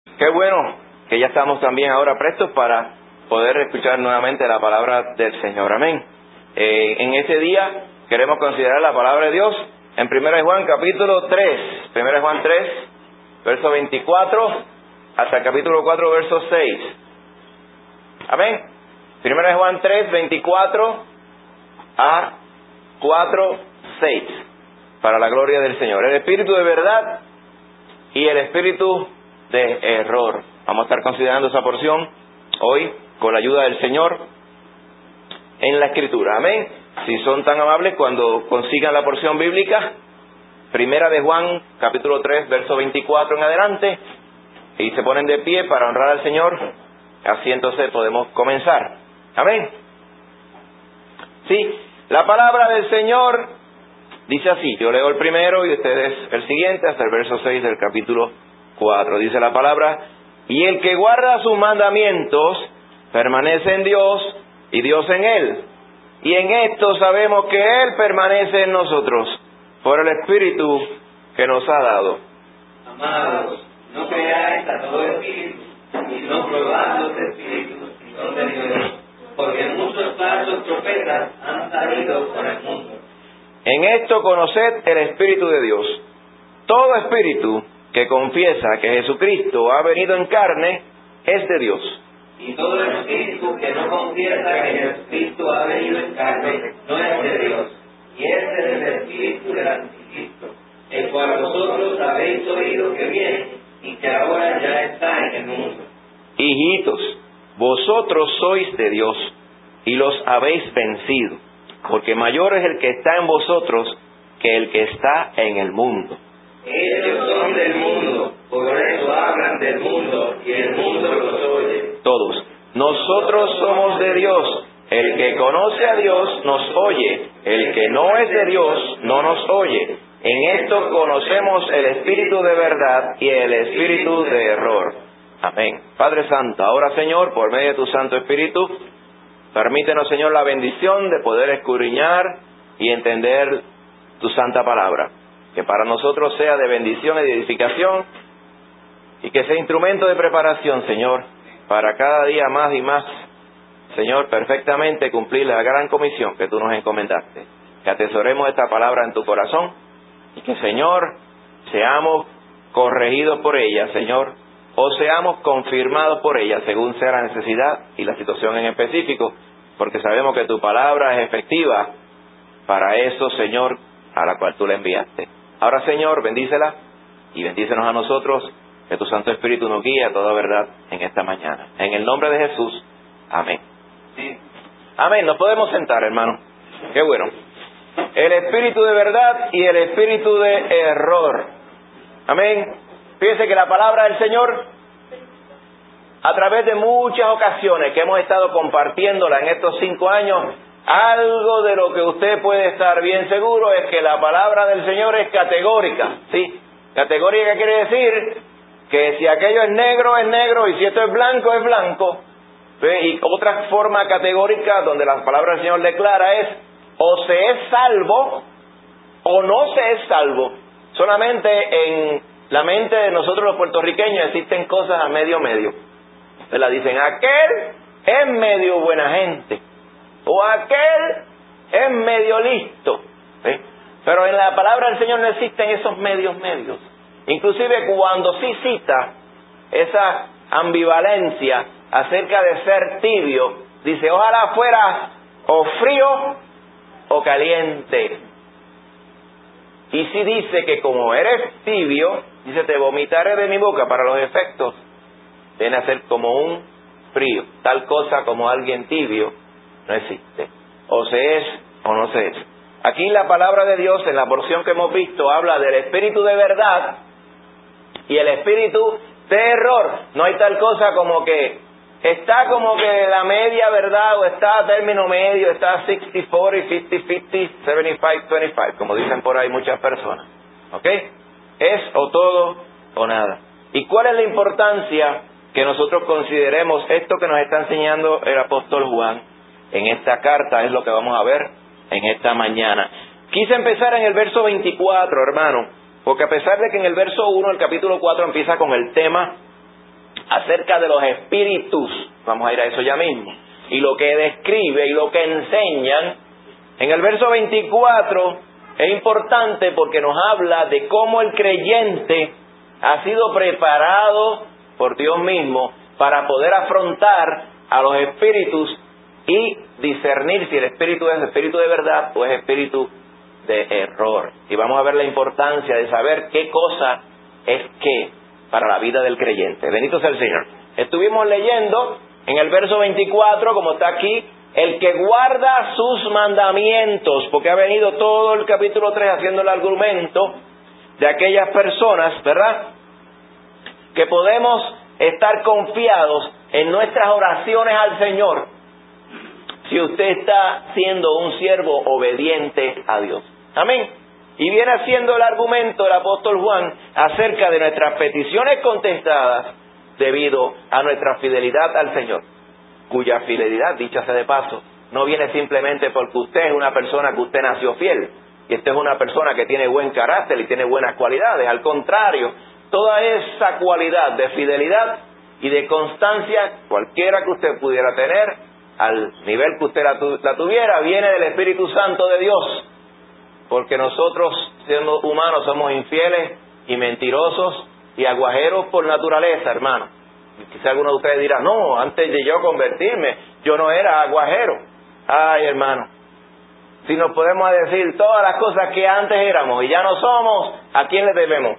Qué bueno que ya estamos también ahora prestos para poder escuchar nuevamente la palabra del Señor. Amén. En este día queremos considerar la palabra de Dios en 1 de Juan capítulo 3. 1 de Juan 3, verso 24 hasta el capítulo 4, verso 6. Amén. 1 de Juan 3, 24 a 4, 6. Para la gloria del Señor. El espíritu de verdad y el espíritu de error. Vamos a estar considerando esa porción hoy con la ayuda del Señor en la Escritura. Amén. Si son tan amables, cuando consigan la porción bíblica, 1 de Juan capítulo 3, verso 24 en adelante, y se ponen de pie para honrar al Señor, así entonces podemos comenzar. Amén. Sí, la palabra del Señor dice así. Yo leo el primero y ustedes el siguiente hasta el verso 6 del capítulo 4. Dice la palabra: y el que guarda sus mandamientos permanece en Dios y Dios en él. Y en esto sabemos que Él permanece en nosotros por el Espíritu que nos ha dado. Amados, no creáis a todo espíritu, y no probad los espíritus si son de Dios, porque muchos falsos profetas han salido por el mundo. En esto conoced el Espíritu de Dios. Todo espíritu que confiesa que Jesucristo ha venido en carne es de Dios. Y todo espíritu que no confiesa que Jesucristo ha venido en carne no es de Dios. Y este es el espíritu del Anticristo, el cual vosotros habéis oído que viene y que ahora ya está en el mundo. Hijitos, vosotros sois de Dios y los habéis vencido, porque mayor es el que está en vosotros que el que está en el mundo. Ellos son del mundo, por eso hablan del mundo, y el mundo los oye. Todos. Nosotros somos de Dios. El que conoce a Dios nos oye. El que no es de Dios no nos oye. En esto conocemos el espíritu de verdad y el espíritu de error. Amén. Padre Santo, ahora Señor, por medio de tu Santo Espíritu, permítenos, Señor, la bendición de poder escudriñar y entender tu santa palabra. Que para nosotros sea de bendición y de edificación, y que sea instrumento de preparación, Señor, para cada día más y más, Señor, perfectamente cumplir la gran comisión que tú nos encomendaste. Que atesoremos esta palabra en tu corazón y que, Señor, seamos corregidos por ella, Señor, o seamos confirmados por ella según sea la necesidad y la situación en específico, porque sabemos que tu palabra es efectiva para eso, Señor, a la cual tú la enviaste. Ahora, Señor, bendícela y bendícenos a nosotros, que tu Santo Espíritu nos guíe a toda verdad en esta mañana. En el nombre de Jesús, amén. Sí. Amén. Nos podemos sentar, hermano. Qué bueno. El espíritu de verdad y el espíritu de error. Amén. Fíjense que la palabra del Señor, a través de muchas ocasiones que hemos estado compartiéndola en estos 5 años, algo de lo que usted puede estar bien seguro es que la palabra del Señor es categórica. ¿Sí? Categórica quiere decir que si aquello es negro, y si esto es blanco. ¿Sí? Y otra forma categórica donde la palabra del Señor declara es: o se es salvo o no se es salvo. Solamente en la mente de nosotros los puertorriqueños existen cosas a medio. La dicen: aquel es medio buena gente, o aquel es medio listo. ¿Sí? Pero en la palabra del Señor no existen esos medios. Inclusive cuando sí cita esa ambivalencia acerca de ser tibio, dice: ojalá fueras o frío o caliente. Y si dice que como eres tibio, dice: te vomitaré de mi boca. Para los efectos viene a ser como un frío. Tal cosa como alguien tibio no existe. O se es o no se es. Aquí la palabra de Dios, en la porción que hemos visto, habla del espíritu de verdad y el espíritu de error. No hay tal cosa como que está como que la media verdad, o está a término medio, está 60-40, 50-50, 75-25, como dicen por ahí muchas personas. ¿Ok? Es o todo o nada. ¿Y cuál es la importancia que nosotros consideremos esto que nos está enseñando el apóstol Juan en esta carta? Es lo que vamos a ver en esta mañana. Quise empezar en el verso 24, hermano, porque a pesar de que en el verso 1 el capítulo 4 empieza con el tema acerca de los espíritus. Vamos a ir a eso ya mismo. Y lo que describe y lo que enseñan. En el verso 24 es importante porque nos habla de cómo el creyente ha sido preparado por Dios mismo para poder afrontar a los espíritus y discernir si el espíritu es espíritu de verdad o es espíritu de error. Y vamos a ver la importancia de saber qué cosa es qué para la vida del creyente. Bendito sea el Señor. Estuvimos leyendo en el verso 24, como está aquí, el que guarda sus mandamientos, porque ha venido todo el capítulo 3 haciendo el argumento de aquellas personas, ¿verdad?, que podemos estar confiados en nuestras oraciones al Señor si usted está siendo un siervo obediente a Dios. Amén. Y viene haciendo el argumento el apóstol Juan acerca de nuestras peticiones contestadas debido a nuestra fidelidad al Señor, cuya fidelidad, dicha sea de paso, no viene simplemente porque usted es una persona que usted nació fiel, y usted es una persona que tiene buen carácter y tiene buenas cualidades. Al contrario, toda esa cualidad de fidelidad y de constancia, cualquiera que usted pudiera tener, al nivel que usted la tuviera, viene del Espíritu Santo de Dios. Porque nosotros, siendo humanos, somos infieles y mentirosos y aguajeros por naturaleza, hermano. Y quizá alguno de ustedes dirá, no, antes de yo convertirme, yo no era aguajero. Ay, hermano, si nos podemos decir todas las cosas que antes éramos y ya no somos, ¿a quién le debemos?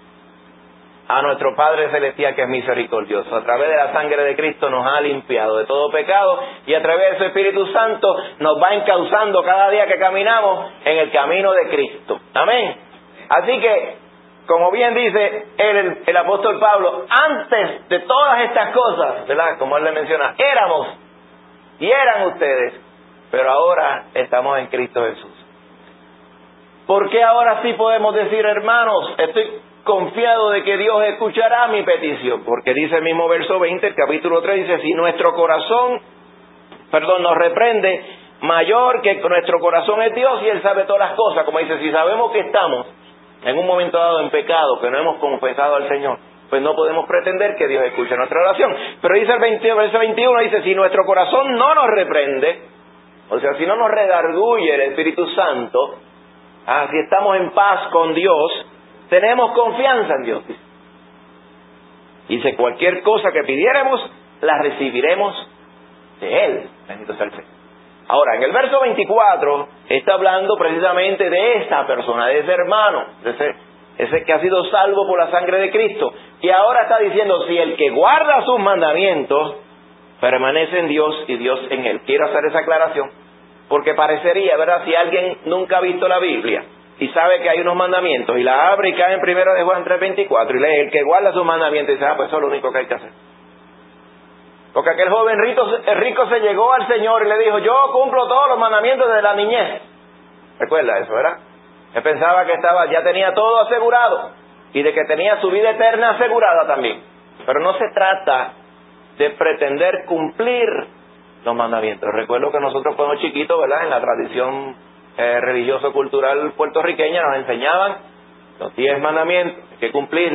A nuestro Padre Celestial, que es misericordioso. A través de la sangre de Cristo nos ha limpiado de todo pecado, y a través de su Espíritu Santo nos va encauzando cada día que caminamos en el camino de Cristo. Amén. Así que, como bien dice el apóstol Pablo, antes de todas estas cosas, ¿verdad?, como él le menciona, éramos y eran ustedes, pero ahora estamos en Cristo Jesús. ¿Por qué ahora sí podemos decir, hermanos, estoy confiado de que Dios escuchará mi petición? Porque dice el mismo verso 20, el capítulo 3, dice, si nuestro corazón, nos reprende, mayor que nuestro corazón es Dios, y Él sabe todas las cosas. Como dice, si sabemos que estamos en un momento dado en pecado, que no hemos confesado al Señor, pues no podemos pretender que Dios escuche nuestra oración. Pero dice el verso 21, dice, si nuestro corazón no nos reprende, o sea, si no nos redarguye el Espíritu Santo, si estamos en paz con Dios, tenemos confianza en Dios. Dice, cualquier cosa que pidiéramos, la recibiremos de Él. Bendito sea el Señor. Ahora, en el verso 24, está hablando precisamente de esta persona, de ese hermano, de ese que ha sido salvo por la sangre de Cristo. Y ahora está diciendo, si el que guarda sus mandamientos permanece en Dios y Dios en él. Quiero hacer esa aclaración, porque parecería, ¿verdad?, si alguien nunca ha visto la Biblia y sabe que hay unos mandamientos y la abre y cae en 1 de Juan 3:24 y lee, el que guarda sus mandamientos, y dice, pues eso es lo único que hay que hacer. Porque aquel joven rico se llegó al Señor y le dijo, yo cumplo todos los mandamientos desde la niñez. Recuerda eso, ¿verdad? Él pensaba que ya tenía todo asegurado y de que tenía su vida eterna asegurada también. Pero no se trata de pretender cumplir los mandamientos. Recuerdo que nosotros cuando chiquitos, ¿verdad?, en la tradición religioso-cultural puertorriqueña nos enseñaban los 10 mandamientos. Hay que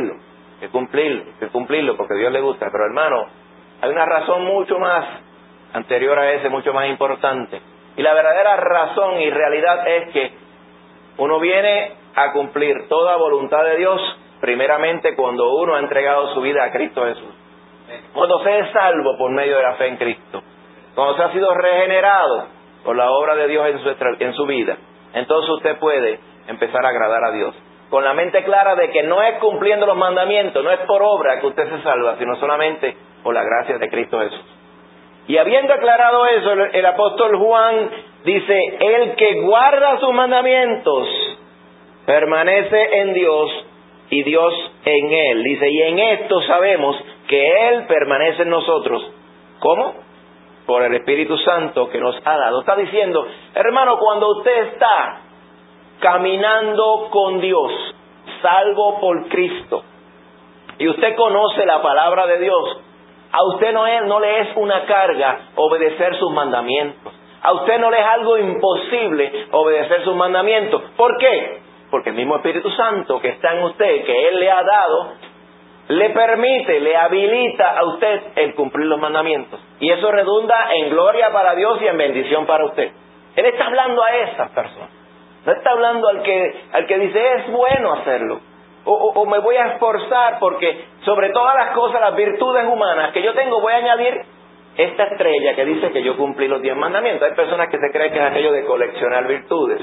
cumplirlo, porque a Dios le gusta. Pero hermano, hay una razón mucho más anterior a ese, mucho más importante. Y la verdadera razón y realidad es que uno viene a cumplir toda voluntad de Dios primeramente cuando uno ha entregado su vida a Cristo Jesús. Cuando se es salvo por medio de la fe en Cristo. Cuando se ha sido regenerado por la obra de Dios en su vida. Entonces usted puede empezar a agradar a Dios. Con la mente clara de que no es cumpliendo los mandamientos, no es por obra que usted se salva, sino solamente por la gracia de Cristo Jesús. Y habiendo aclarado eso, el apóstol Juan dice, el que guarda sus mandamientos permanece en Dios y Dios en él. Dice, y en esto sabemos que Él permanece en nosotros. ¿Cómo? Por el Espíritu Santo que nos ha dado. Está diciendo, hermano, cuando usted está caminando con Dios, salvo por Cristo, y usted conoce la palabra de Dios, a usted no le es una carga obedecer sus mandamientos. A usted no le es algo imposible obedecer sus mandamientos. ¿Por qué? Porque el mismo Espíritu Santo que está en usted, que Él le ha dado, le permite, le habilita a usted el cumplir los mandamientos. Y eso redunda en gloria para Dios y en bendición para usted. Él está hablando a esas personas. No está hablando al que dice, es bueno hacerlo. O me voy a esforzar porque sobre todas las cosas, las virtudes humanas que yo tengo, voy a añadir esta estrella que dice que yo cumplí los 10 mandamientos. Hay personas que se creen que es aquello de coleccionar virtudes.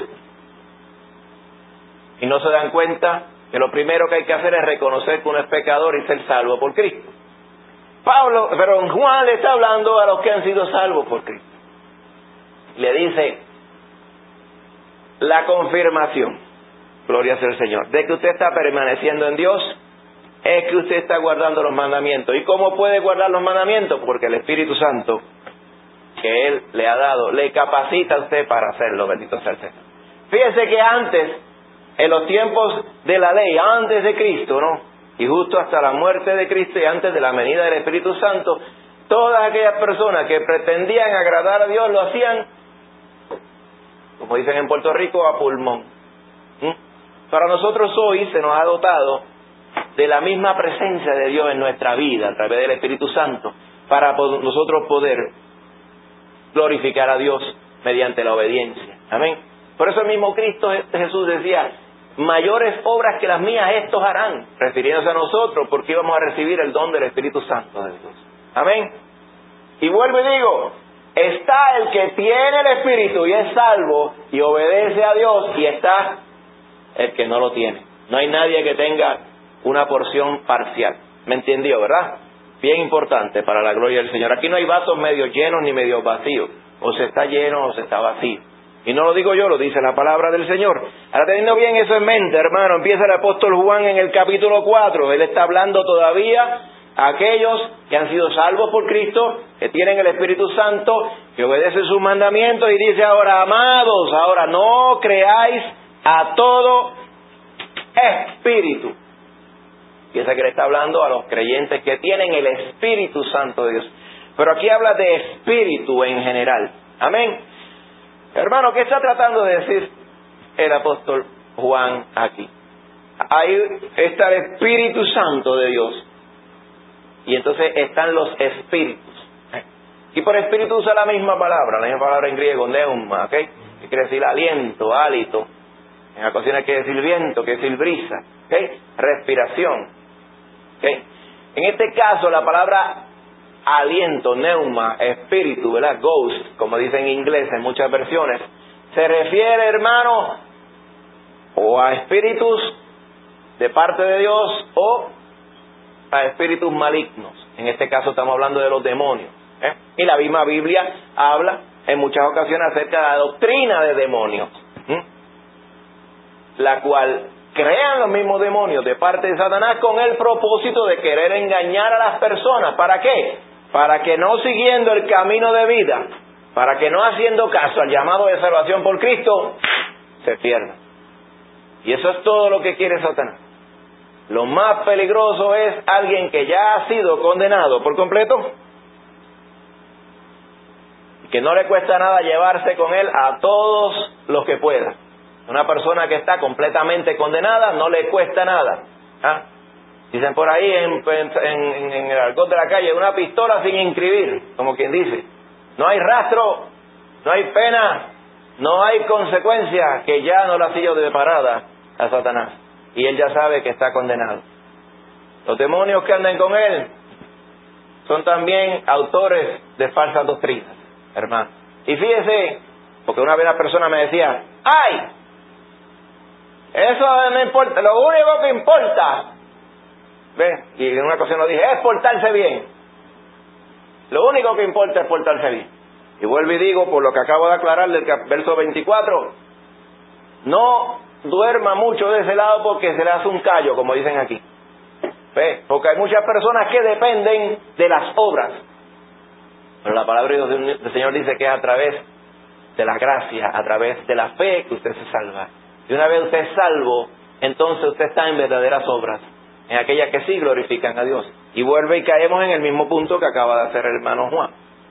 Y no se dan cuenta que lo primero que hay que hacer es reconocer que uno es pecador y ser salvo por Cristo. Juan le está hablando a los que han sido salvos por Cristo. Le dice, la confirmación, gloria sea el Señor, de que usted está permaneciendo en Dios, es que usted está guardando los mandamientos. ¿Y cómo puede guardar los mandamientos? Porque el Espíritu Santo que Él le ha dado, le capacita a usted para hacerlo, bendito sea el Señor. Fíjese que antes, en los tiempos de la ley, antes de Cristo, ¿no? Y justo hasta la muerte de Cristo y antes de la venida del Espíritu Santo, todas aquellas personas que pretendían agradar a Dios lo hacían, como dicen en Puerto Rico, a pulmón. Para nosotros hoy se nos ha dotado de la misma presencia de Dios en nuestra vida a través del Espíritu Santo para nosotros poder glorificar a Dios mediante la obediencia. Amén. Por eso el mismo Cristo Jesús decía, mayores obras que las mías estos harán, refiriéndose a nosotros, porque íbamos a recibir el don del Espíritu Santo de Dios. Amén. Y vuelvo y digo, está el que tiene el Espíritu y es salvo y obedece a Dios, y está el que no lo tiene. No hay nadie que tenga una porción parcial. ¿Me entendió, verdad? Bien importante para la gloria del Señor. Aquí no hay vasos medio llenos ni medio vacíos. O se está lleno o se está vacío. Y no lo digo yo, lo dice la palabra del Señor. Ahora, teniendo bien eso en mente, hermano, empieza el apóstol Juan en el capítulo 4. Él está hablando todavía a aquellos que han sido salvos por Cristo, que tienen el Espíritu Santo, que obedecen sus mandamientos, y dice ahora, amados, ahora no creáis a todo espíritu. Piensa que le está hablando a los creyentes que tienen el Espíritu Santo de Dios. Pero aquí habla de espíritu en general. Amén. Hermano, ¿qué está tratando de decir el apóstol Juan aquí? Ahí está el Espíritu Santo de Dios. Y entonces están los espíritus. Y por espíritu usa la misma palabra en griego, neuma, ¿ok? Que quiere decir aliento, hálito. En ocasiones quiere decir viento, quiere decir brisa, ¿ok? Respiración, ¿ok? En este caso la palabra aliento, neuma, espíritu, ¿verdad? Ghost, como dicen en inglés en muchas versiones, se refiere, hermano, o a espíritus de parte de Dios o a espíritus malignos. En este caso estamos hablando de los demonios, ¿eh? Y la misma Biblia habla en muchas ocasiones acerca de la doctrina de demonios, la cual crean los mismos demonios de parte de Satanás con el propósito de querer engañar a las personas. ¿Para qué? Para que no siguiendo el camino de vida, para que no haciendo caso al llamado de salvación por Cristo, se pierdan. Y eso es todo lo que quiere Satanás. Lo más peligroso es alguien que ya ha sido condenado por completo y que no le cuesta nada llevarse con él a todos los que pueda. Una persona que está completamente condenada no le cuesta nada. Dicen por ahí en el argot de la calle, una pistola sin inscribir, como quien dice. No hay rastro, no hay pena, no hay consecuencia que ya no la ha sido deparada a Satanás. Y él ya sabe que está condenado. Los demonios que andan con él son también autores de falsas doctrinas, hermano. Y fíjese, porque una vez la persona me decía, ¡ay! Eso no importa, lo único que importa, ¿ve? Y en una ocasión lo dije, es portarse bien. Lo único que importa es portarse bien. Y vuelvo y digo, por lo que acabo de aclarar del verso 24, no duerma mucho de ese lado porque se le hace un callo, como dicen aquí. ¿Ve? Porque hay muchas personas que dependen de las obras. Pero la palabra del Señor dice que es a través de la gracia, a través de la fe que usted se salva. Y una vez usted es salvo, entonces usted está en verdaderas obras, en aquellas que sí glorifican a Dios. Y vuelve y caemos en el mismo punto que acaba de hacer el hermano Juan.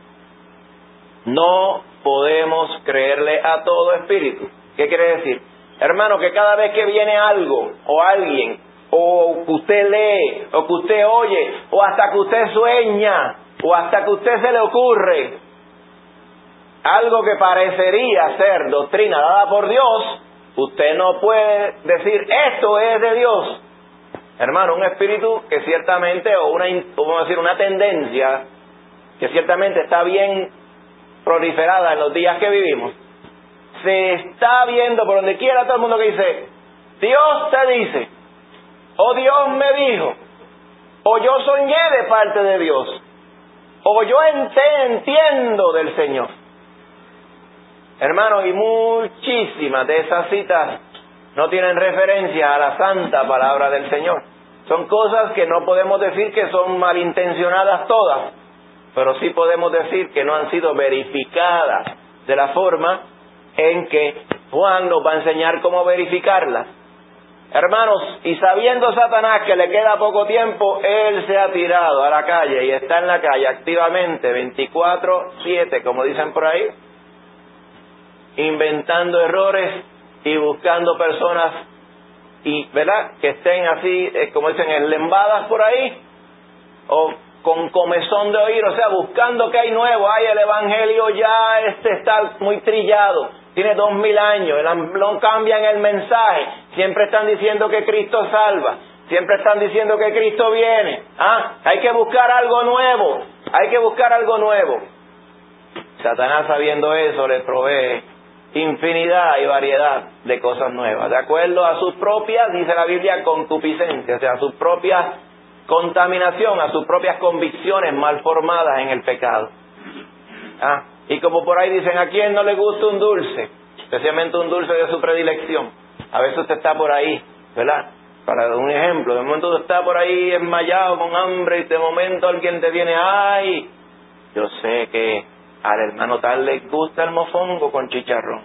No podemos creerle a todo espíritu. ¿Qué quiere decir? Hermano, que cada vez que viene algo, o alguien, o que usted lee, o que usted oye, o hasta que usted sueña, o hasta que usted se le ocurre algo que parecería ser doctrina dada por Dios, usted no puede decir esto es de Dios. Hermano, un espíritu que ciertamente, o vamos a decir, una tendencia que ciertamente está bien proliferada en los días que vivimos, se está viendo por donde quiera todo el mundo que dice, Dios te dice, o Dios me dijo, o yo soñé de parte de Dios, o yo entiendo del Señor. Hermano, y muchísimas de esas citas no tienen referencia a la santa palabra del Señor. Son cosas que no podemos decir que son malintencionadas todas, pero sí podemos decir que no han sido verificadas de la forma en que Juan nos va a enseñar cómo verificarlas. Hermanos, y sabiendo Satanás que le queda poco tiempo, él se ha tirado a la calle y está en la calle activamente 24/7, como dicen por ahí, inventando errores y buscando personas y, ¿verdad?, que estén así, como dicen, enlembadas por ahí, o con comezón de oír, o sea, buscando qué hay nuevo. Ay, el evangelio ya está muy trillado, tiene 2000 años, no cambian el mensaje, siempre están diciendo que Cristo salva, siempre están diciendo que Cristo viene. Hay que buscar algo nuevo, hay que buscar algo nuevo. Satanás, sabiendo eso, le provee infinidad y variedad de cosas nuevas, de acuerdo a sus propias, dice la Biblia, concupiscencias, o sea, a sus propias contaminación, a sus propias convicciones mal formadas en el pecado. Y como por ahí dicen, ¿a quién no le gusta un dulce? Especialmente un dulce de su predilección. A veces usted está por ahí, ¿verdad? Para dar un ejemplo, de momento usted está por ahí enmayado con hambre y de momento alguien te viene, ay, yo sé que al hermano tal le gusta el mofongo con chicharrón.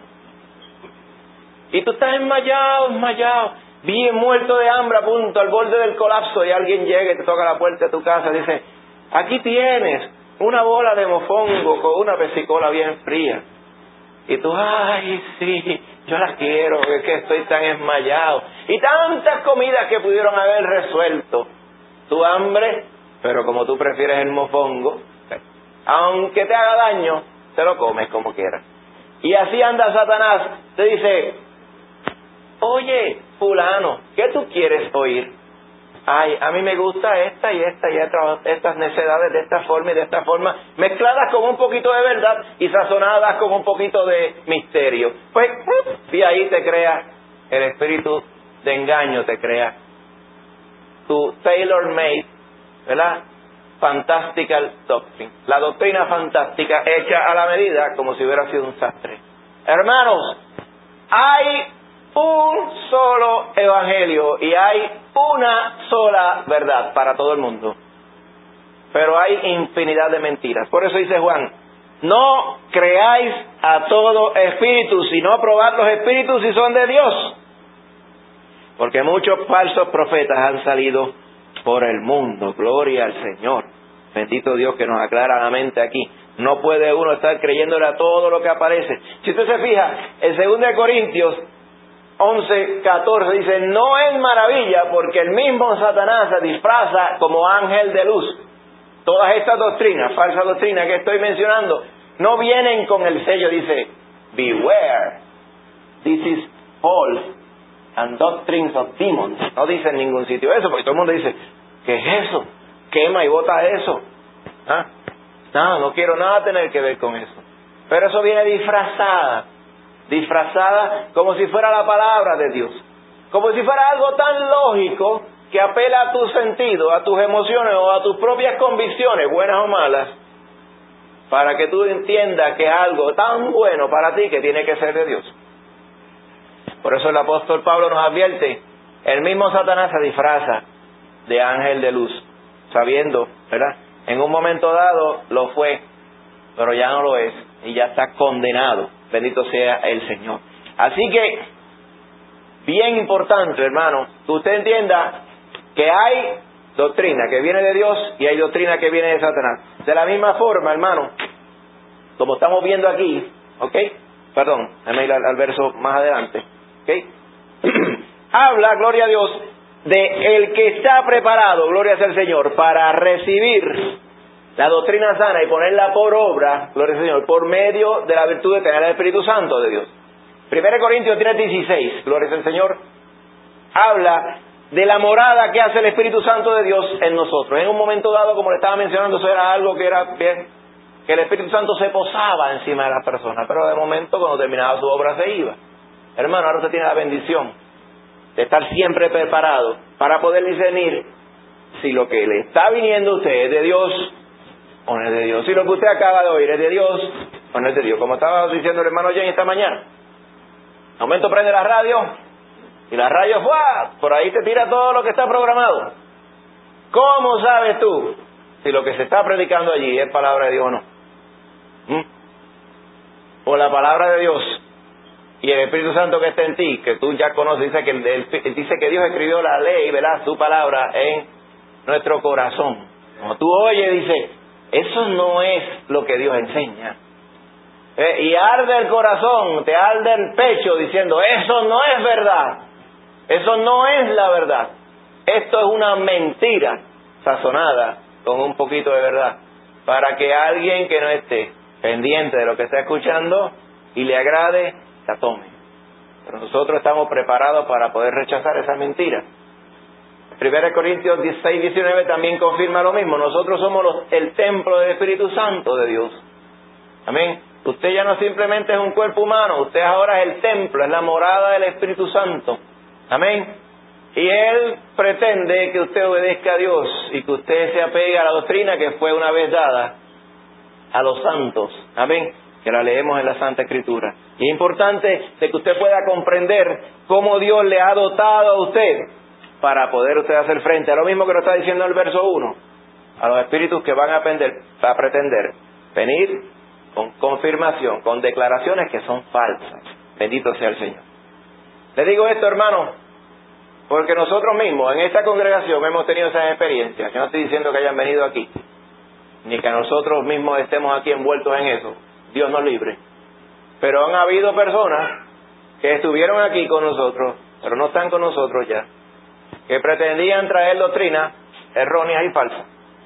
Y tú estás enmayado, bien muerto de hambre, a punto, al borde del colapso, y alguien llega y te toca la puerta de tu casa y dice, aquí tienes una bola de mofongo con una pesicola bien fría. Y tú, ay, sí, yo la quiero, es que estoy tan enmayado. Y tantas comidas que pudieron haber resuelto tu hambre, pero como tú prefieres el mofongo, aunque te haga daño, te lo comes como quieras. Y así anda Satanás, te dice, oye, fulano, ¿qué tú quieres oír? Ay, a mí me gusta esta y estas necedades de esta forma y de esta forma, mezcladas con un poquito de verdad y sazonadas con un poquito de misterio. Pues, y ahí te crea el espíritu de engaño, te crea tu tailor-made, ¿verdad? Fantastical doctrine. La doctrina fantástica hecha a la medida como si hubiera sido un sastre. Hermanos, hay un solo evangelio y hay una sola verdad para todo el mundo. Pero hay infinidad de mentiras. Por eso dice Juan, no creáis a todo espíritu, sino probad los espíritus si son de Dios. Porque muchos falsos profetas han salido por el mundo. Gloria al Señor. Bendito Dios que nos aclara la mente aquí. No puede uno estar creyéndole a todo lo que aparece. Si usted se fija, en 2 Corintios 11:14 dice, no es maravilla porque el mismo Satanás se disfraza como ángel de luz. Todas estas doctrinas, falsas doctrinas que estoy mencionando, no vienen con el sello, dice, beware, this is false and doctrines of demons. No dice en ningún sitio eso, porque todo el mundo dice, ¿qué es eso? Quema y bota eso. No quiero nada tener que ver con eso. Pero eso viene disfrazada como si fuera la palabra de Dios, como si fuera algo tan lógico que apela a tus sentidos, a tus emociones o a tus propias convicciones, buenas o malas, para que tú entiendas que es algo tan bueno para ti que tiene que ser de Dios. Por eso el apóstol Pablo nos advierte, el mismo Satanás se disfraza de ángel de luz, sabiendo, ¿verdad? En un momento dado lo fue, pero ya no lo es y ya está condenado. Bendito sea el Señor. Así que, bien importante, hermano, que usted entienda que hay doctrina que viene de Dios y hay doctrina que viene de Satanás. De la misma forma, hermano, como estamos viendo aquí, ¿ok? Perdón, déjame ir al verso más adelante, ¿ok? Habla, gloria a Dios, de el que está preparado, gloria sea al Señor, para recibir la doctrina sana y ponerla por obra, gloria al Señor, por medio de la virtud de tener el Espíritu Santo de Dios. 1 Corintios 3:16, gloria sea al Señor, habla de la morada que hace el Espíritu Santo de Dios en nosotros. En un momento dado, como le estaba mencionando, eso era algo que era bien, que el Espíritu Santo se posaba encima de las personas, pero de momento, cuando terminaba su obra, se iba. Hermano, ahora usted tiene la bendición de estar siempre preparado para poder discernir si lo que le está viniendo a usted es de Dios o no es de Dios. Si lo que usted acaba de oír es de Dios o no es de Dios. Como estaba diciendo el hermano Jenny esta mañana, de momento prende la radio y la radio por ahí te tira todo lo que está programado. ¿Cómo sabes tú si lo que se está predicando allí es palabra de Dios o no? O la palabra de Dios y el Espíritu Santo que está en ti, que tú ya conoces, dice que Dios escribió la ley, ¿verdad?, su palabra en nuestro corazón. Como tú oyes, dice, eso no es lo que Dios enseña. Y arde el corazón, te arde el pecho diciendo, eso no es verdad, eso no es la verdad. Esto es una mentira sazonada con un poquito de verdad, para que alguien que no esté pendiente de lo que está escuchando y le agrade, la tome. Pero nosotros estamos preparados para poder rechazar esa mentira. 1 Corintios 16-19 también confirma lo mismo. Nosotros somos el templo del Espíritu Santo de Dios. Amén. Usted ya no simplemente es un cuerpo humano, usted ahora es el templo, es la morada del Espíritu Santo. Amén. Y Él pretende que usted obedezca a Dios y que usted se apegue a la doctrina que fue una vez dada a los santos. Amén. Que la leemos en la Santa Escritura. Y es importante de que usted pueda comprender cómo Dios le ha dotado a usted para poder usted hacer frente a lo mismo que nos está diciendo el verso 1, a los espíritus que van a pretender venir con confirmación, con declaraciones que son falsas. Bendito sea el Señor. Le digo esto, hermano, porque nosotros mismos en esta congregación hemos tenido esas experiencias. Yo no estoy diciendo que hayan venido aquí, ni que nosotros mismos estemos aquí envueltos en eso. Dios nos libre. Pero han habido personas que estuvieron aquí con nosotros, pero no están con nosotros ya, que pretendían traer doctrinas erróneas y falsas.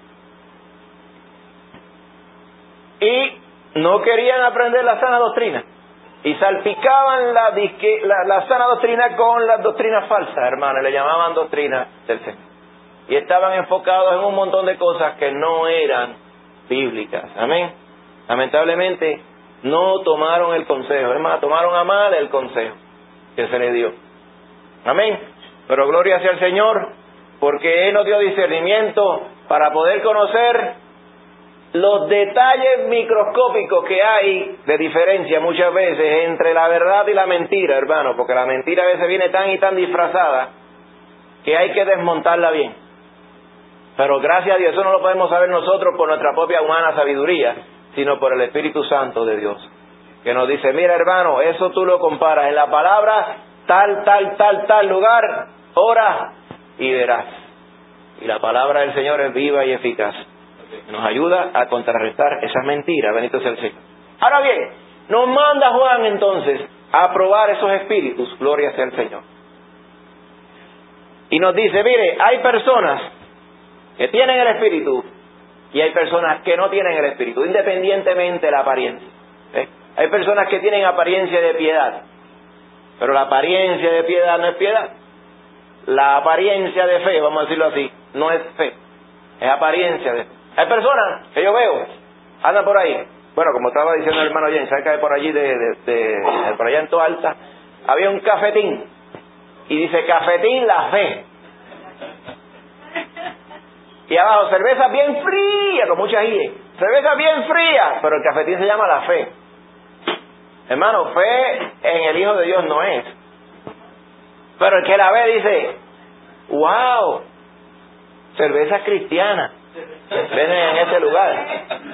Y no querían aprender la sana doctrina. Y salpicaban la sana doctrina con las doctrinas falsas, hermano. Le llamaban doctrina del Señor. Y estaban enfocados en un montón de cosas que no eran bíblicas. Amén. Lamentablemente no tomaron el consejo. Es más, tomaron a mal el consejo que se le dio. Amén. Pero gloria sea al Señor, porque Él nos dio discernimiento para poder conocer los detalles microscópicos que hay de diferencia muchas veces entre la verdad y la mentira, hermano, porque la mentira a veces viene tan y tan disfrazada que hay que desmontarla bien. Pero gracias a Dios, eso no lo podemos saber nosotros por nuestra propia humana sabiduría, sino por el Espíritu Santo de Dios, que nos dice, mira hermano, eso tú lo comparas en la palabra tal lugar, hora, y verás. Y la palabra del Señor es viva y eficaz. Nos ayuda a contrarrestar esas mentiras. Bendito sea el Señor. Ahora bien, nos manda Juan entonces a probar esos espíritus. Gloria sea el Señor. Y nos dice, mire, hay personas que tienen el espíritu y hay personas que no tienen el espíritu, independientemente de la apariencia. Hay personas que tienen apariencia de piedad, pero la apariencia de piedad no es piedad. La apariencia de fe, vamos a decirlo así, no es fe, es apariencia de fe. Hay personas que yo veo, andan por ahí. Bueno, como estaba diciendo el hermano Jen, cerca de por allí, por allá en Toa Alta, había un cafetín. Y dice, cafetín la fe. Y abajo, cerveza bien fría, con mucha ají. Cerveza bien fría, pero el cafetín se llama la fe. Hermano, fe en el Hijo de Dios no es. Pero el que la ve dice, wow, cerveza cristiana. Ven en ese lugar.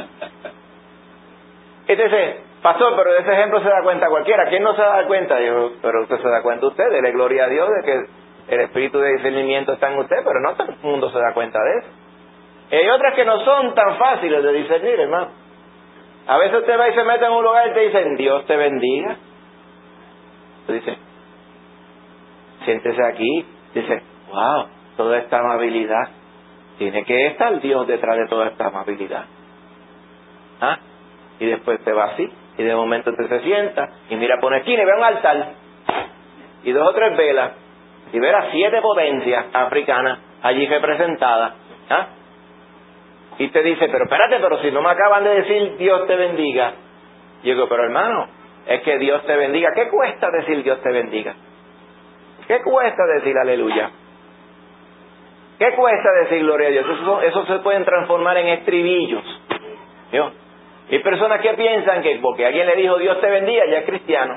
Entonces, pastor, pero de ese ejemplo se da cuenta cualquiera. ¿Quién no se da cuenta? Yo, pero usted se da cuenta usted. Dele gloria a Dios de que el espíritu de discernimiento está en usted, pero no todo el mundo se da cuenta de eso. Y hay otras que no son tan fáciles de discernir, hermano. A veces usted va y se mete en un lugar y te dicen, Dios te bendiga. Usted dice, siéntese aquí. Dice, wow, toda esta amabilidad. Tiene que estar Dios detrás de toda esta amabilidad. ¿Ah? Y después te va así, y de momento te se sienta, y mira por una esquina y ve un altar, y 2 o 3 velas, y ve las 7 potencias africanas allí representadas. ¿Ah? Y te dice, pero espérate, pero si no me acaban de decir Dios te bendiga. Yo digo, pero hermano, es que Dios te bendiga. ¿Qué cuesta decir Dios te bendiga? ¿Qué cuesta decir aleluya? ¿Qué cuesta decir gloria a Dios? Eso se pueden transformar en estribillos. ¿Vio? Hay personas que piensan que porque alguien le dijo Dios te bendiga, ya es cristiano.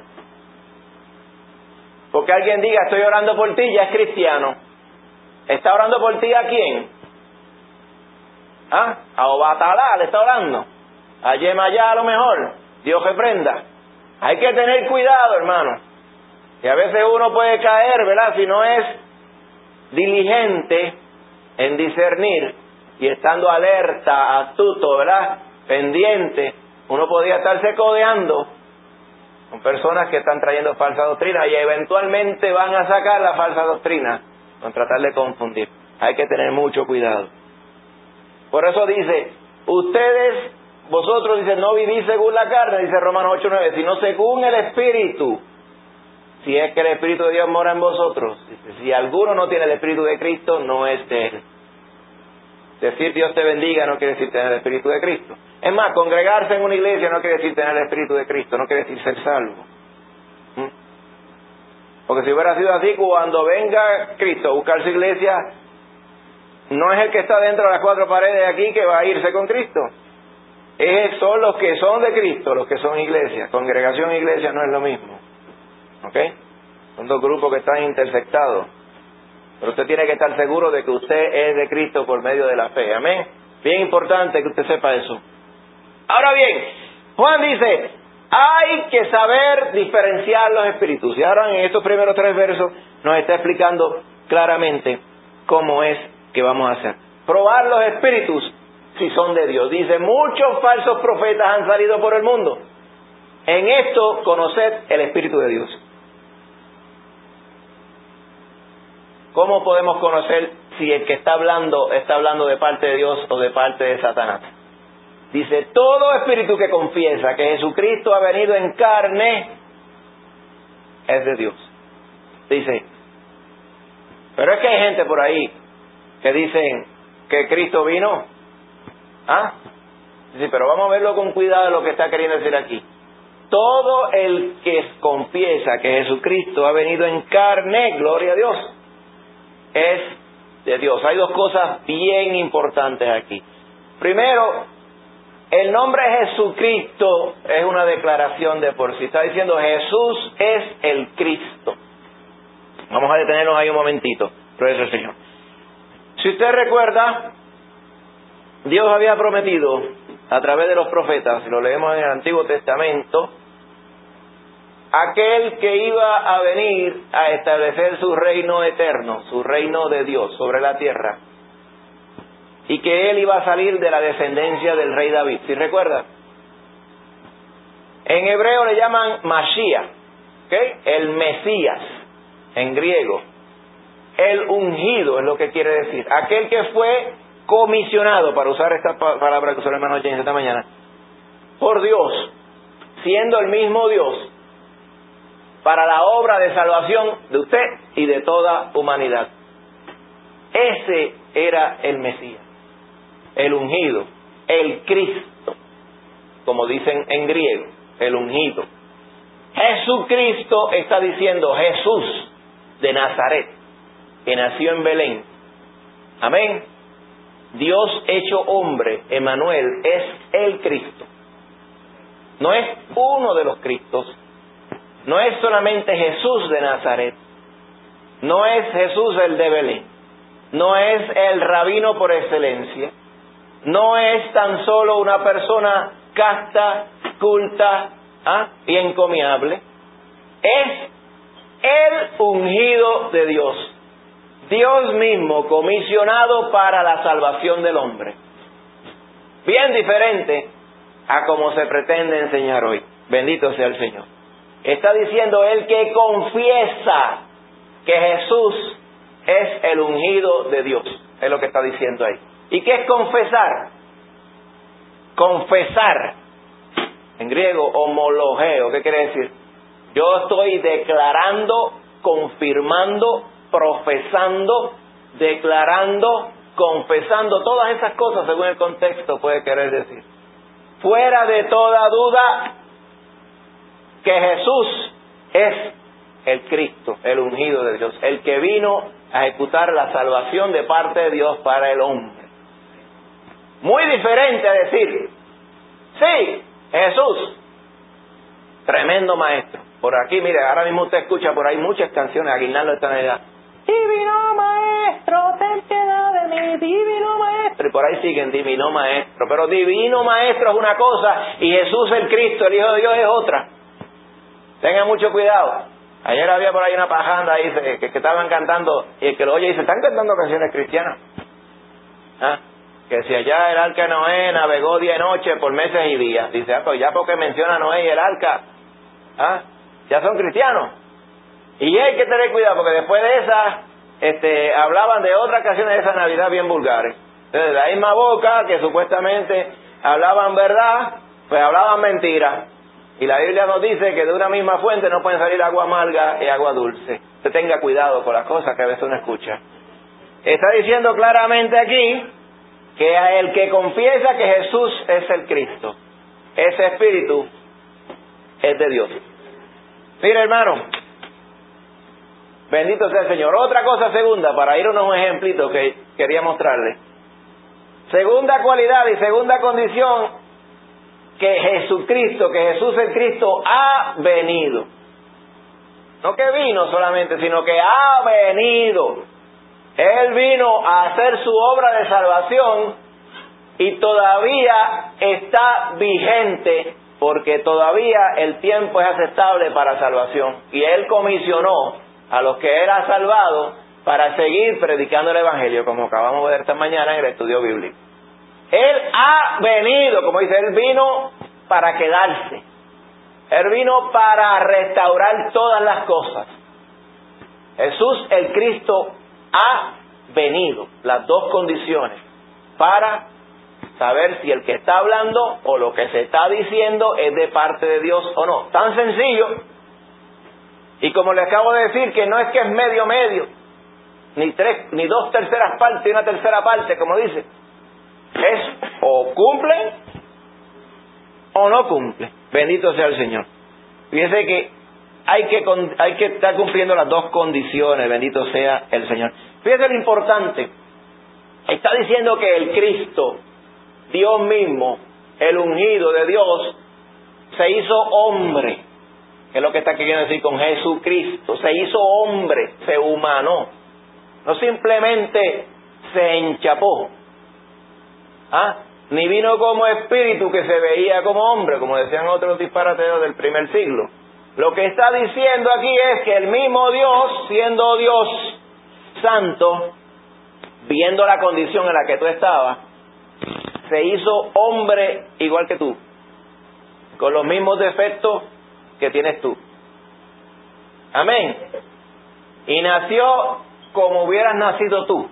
Porque alguien diga estoy orando por ti, ya es cristiano. ¿Está orando por ti a quién? ¿Ah? A Obatalá le está orando. A Yemayá a lo mejor. Dios reprenda. Hay que tener cuidado, hermano. Y a veces uno puede caer, ¿verdad? Si no es diligente en discernir y estando alerta, astuto, ¿verdad? Pendiente, uno podría estarse codeando con personas que están trayendo falsa doctrina y eventualmente van a sacar la falsa doctrina con tratar de confundir. Hay que tener mucho cuidado. Por eso dice, vosotros, dice, no vivís según la carne, dice Romanos 8:9, sino según el Espíritu. Si es que el Espíritu de Dios mora en vosotros. Dice, si alguno no tiene el Espíritu de Cristo, no es de Él. Decir Dios te bendiga no quiere decir tener el Espíritu de Cristo. Es más, congregarse en una iglesia no quiere decir tener el Espíritu de Cristo, no quiere decir ser salvo. Porque si hubiera sido así, cuando venga Cristo a buscar su iglesia, no es el que está dentro de las 4 paredes aquí que va a irse con Cristo. Son los que son de Cristo, los que son iglesia. Congregación e iglesia no es lo mismo. ¿Ok? Son 2 grupos que están intersectados. Pero usted tiene que estar seguro de que usted es de Cristo por medio de la fe. Amén. Bien importante que usted sepa eso. Ahora bien, Juan dice, hay que saber diferenciar los espíritus. Y ahora en estos primeros 3 versos nos está explicando claramente cómo es que vamos a hacer. Probar los espíritus si son de Dios. Dice, muchos falsos profetas han salido por el mundo. En esto conoced el Espíritu de Dios. ¿Cómo podemos conocer si el que está hablando de parte de Dios o de parte de Satanás? Dice, todo espíritu que confiesa que Jesucristo ha venido en carne es de Dios. Dice, pero es que hay gente por ahí que dicen que Cristo vino. ¿Ah? Dice, pero vamos a verlo con cuidado lo que está queriendo decir aquí. Todo el que confiesa que Jesucristo ha venido en carne, gloria a Dios, es de Dios. Hay 2 cosas bien importantes aquí. Primero, el nombre Jesucristo es una declaración de por sí. Está diciendo Jesús es el Cristo. Vamos a detenernos ahí un momentito. Gloria al Señor. Si usted recuerda, Dios había prometido a través de los profetas, si lo leemos en el Antiguo Testamento, aquel que iba a venir a establecer su reino eterno, su reino de Dios sobre la tierra, y que él iba a salir de la descendencia del rey David. ¿Sí recuerda? En hebreo le llaman Mashiach, ¿okay? El Mesías, en griego. El ungido es lo que quiere decir. Aquel que fue comisionado, para usar esta palabra que usó el hermano James esta mañana, por Dios, siendo el mismo Dios, para la obra de salvación de usted y de toda humanidad. Ese era el Mesías, el ungido, el Cristo, como dicen en griego, el ungido. Jesucristo está diciendo Jesús de Nazaret, que nació en Belén. Amén. Dios hecho hombre, Emmanuel, es el Cristo. No es uno de los Cristos. No es solamente Jesús de Nazaret. No es Jesús el de Belén. No es el rabino por excelencia. No es tan solo una persona casta, culta, y encomiable. Es el ungido de Dios. Dios mismo comisionado para la salvación del hombre. Bien diferente a como se pretende enseñar hoy. Bendito sea el Señor. Está diciendo el que confiesa que Jesús es el ungido de Dios. Es lo que está diciendo ahí. ¿Y qué es confesar? Confesar, en griego, homologeo. ¿Qué quiere decir? Yo estoy declarando, confirmando, profesando, declarando, confesando. Todas esas cosas, según el contexto, puede querer decir. Fuera de toda duda que Jesús es el Cristo, el ungido de Dios, el que vino a ejecutar la salvación de parte de Dios para el hombre. Muy diferente a decir, sí, Jesús, tremendo maestro. Por aquí, mire, ahora mismo usted escucha por ahí muchas canciones, aguinaldo esta Navidad. Divino maestro, ten piedad de mí, divino maestro. Y por ahí siguen, divino maestro. Pero divino maestro es una cosa y Jesús el Cristo, el Hijo de Dios, es otra. Tengan mucho cuidado. Ayer había por ahí una pajanda ahí que estaban cantando, y el que lo oye dice, están cantando canciones cristianas. ¿Ah? Que si allá el arca de Noé navegó día y noche por meses y días. Dice, pues ya porque menciona a Noé y el arca, ya son cristianos. Y hay que tener cuidado, porque después de esas, hablaban de otras canciones de esa Navidad bien vulgares. Entonces, de la misma boca que supuestamente hablaban verdad, pues hablaban mentira. Y la Biblia nos dice que de una misma fuente no pueden salir agua amarga y agua dulce. Usted tenga cuidado con las cosas que a veces uno escucha. Está diciendo claramente aquí que a el que confiesa que Jesús es el Cristo, ese espíritu es de Dios. Mire, hermano, bendito sea el Señor. Otra cosa segunda, para ir a unos ejemplitos que quería mostrarle. Segunda cualidad y segunda condición, que Jesucristo, que Jesús el Cristo ha venido. No que vino solamente, sino que ha venido. Él vino a hacer su obra de salvación y todavía está vigente, porque todavía el tiempo es aceptable para salvación. Y Él comisionó a los que Él ha salvado para seguir predicando el Evangelio, como acabamos de ver esta mañana en el estudio bíblico. Él ha venido, como dice, Él vino para quedarse. Él vino para restaurar todas las cosas. Jesús el Cristo ha venido, las dos condiciones, para saber si el que está hablando o lo que se está diciendo es de parte de Dios o no. Tan sencillo. Y como le acabo de decir, que no es que es medio, ni dos terceras partes y una tercera parte, como dice. Es o cumple o no cumple. Bendito sea el Señor. Fíjese que hay que estar cumpliendo las dos condiciones. Bendito sea el Señor. Fíjese lo importante. Está diciendo que el Cristo, Dios mismo, el ungido de Dios, se hizo hombre. Es lo que está queriendo decir con Jesucristo. Se hizo hombre, se humanó. No simplemente se enchapó. Ni vino como espíritu que se veía como hombre, como decían otros disparateros del primer siglo. Lo que está diciendo aquí es que el mismo Dios, siendo Dios santo, viendo la condición en la que tú estabas, se hizo hombre igual que tú, con los mismos defectos que tienes tú. Amén. Y nació como hubieras nacido tú.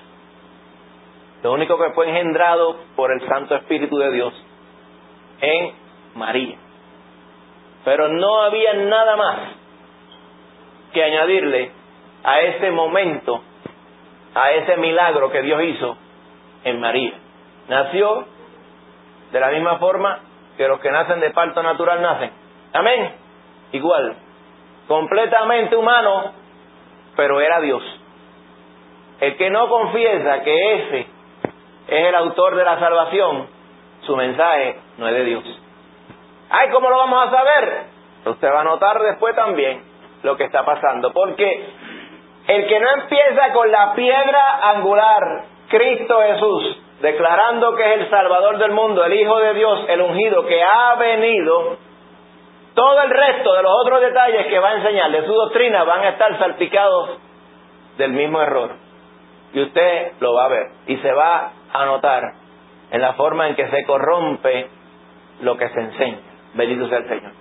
Lo único que fue engendrado por el Santo Espíritu de Dios en María. Pero no había nada más que añadirle a ese momento, a ese milagro que Dios hizo en María. Nació de la misma forma que los que nacen de parto natural nacen. Amén. Igual. Completamente humano, pero era Dios. El que no confiesa que ese es el autor de la salvación, su mensaje no es de Dios. Ay, ¿cómo lo vamos a saber? Usted va a notar después también lo que está pasando, porque el que no empieza con la piedra angular, Cristo Jesús, declarando que es el Salvador del mundo, el Hijo de Dios, el ungido que ha venido, todo el resto de los otros detalles que va a enseñar de su doctrina van a estar salpicados del mismo error. Y usted lo va a ver y se va a notar en la forma en que se corrompe lo que se enseña. Bendito sea el Señor.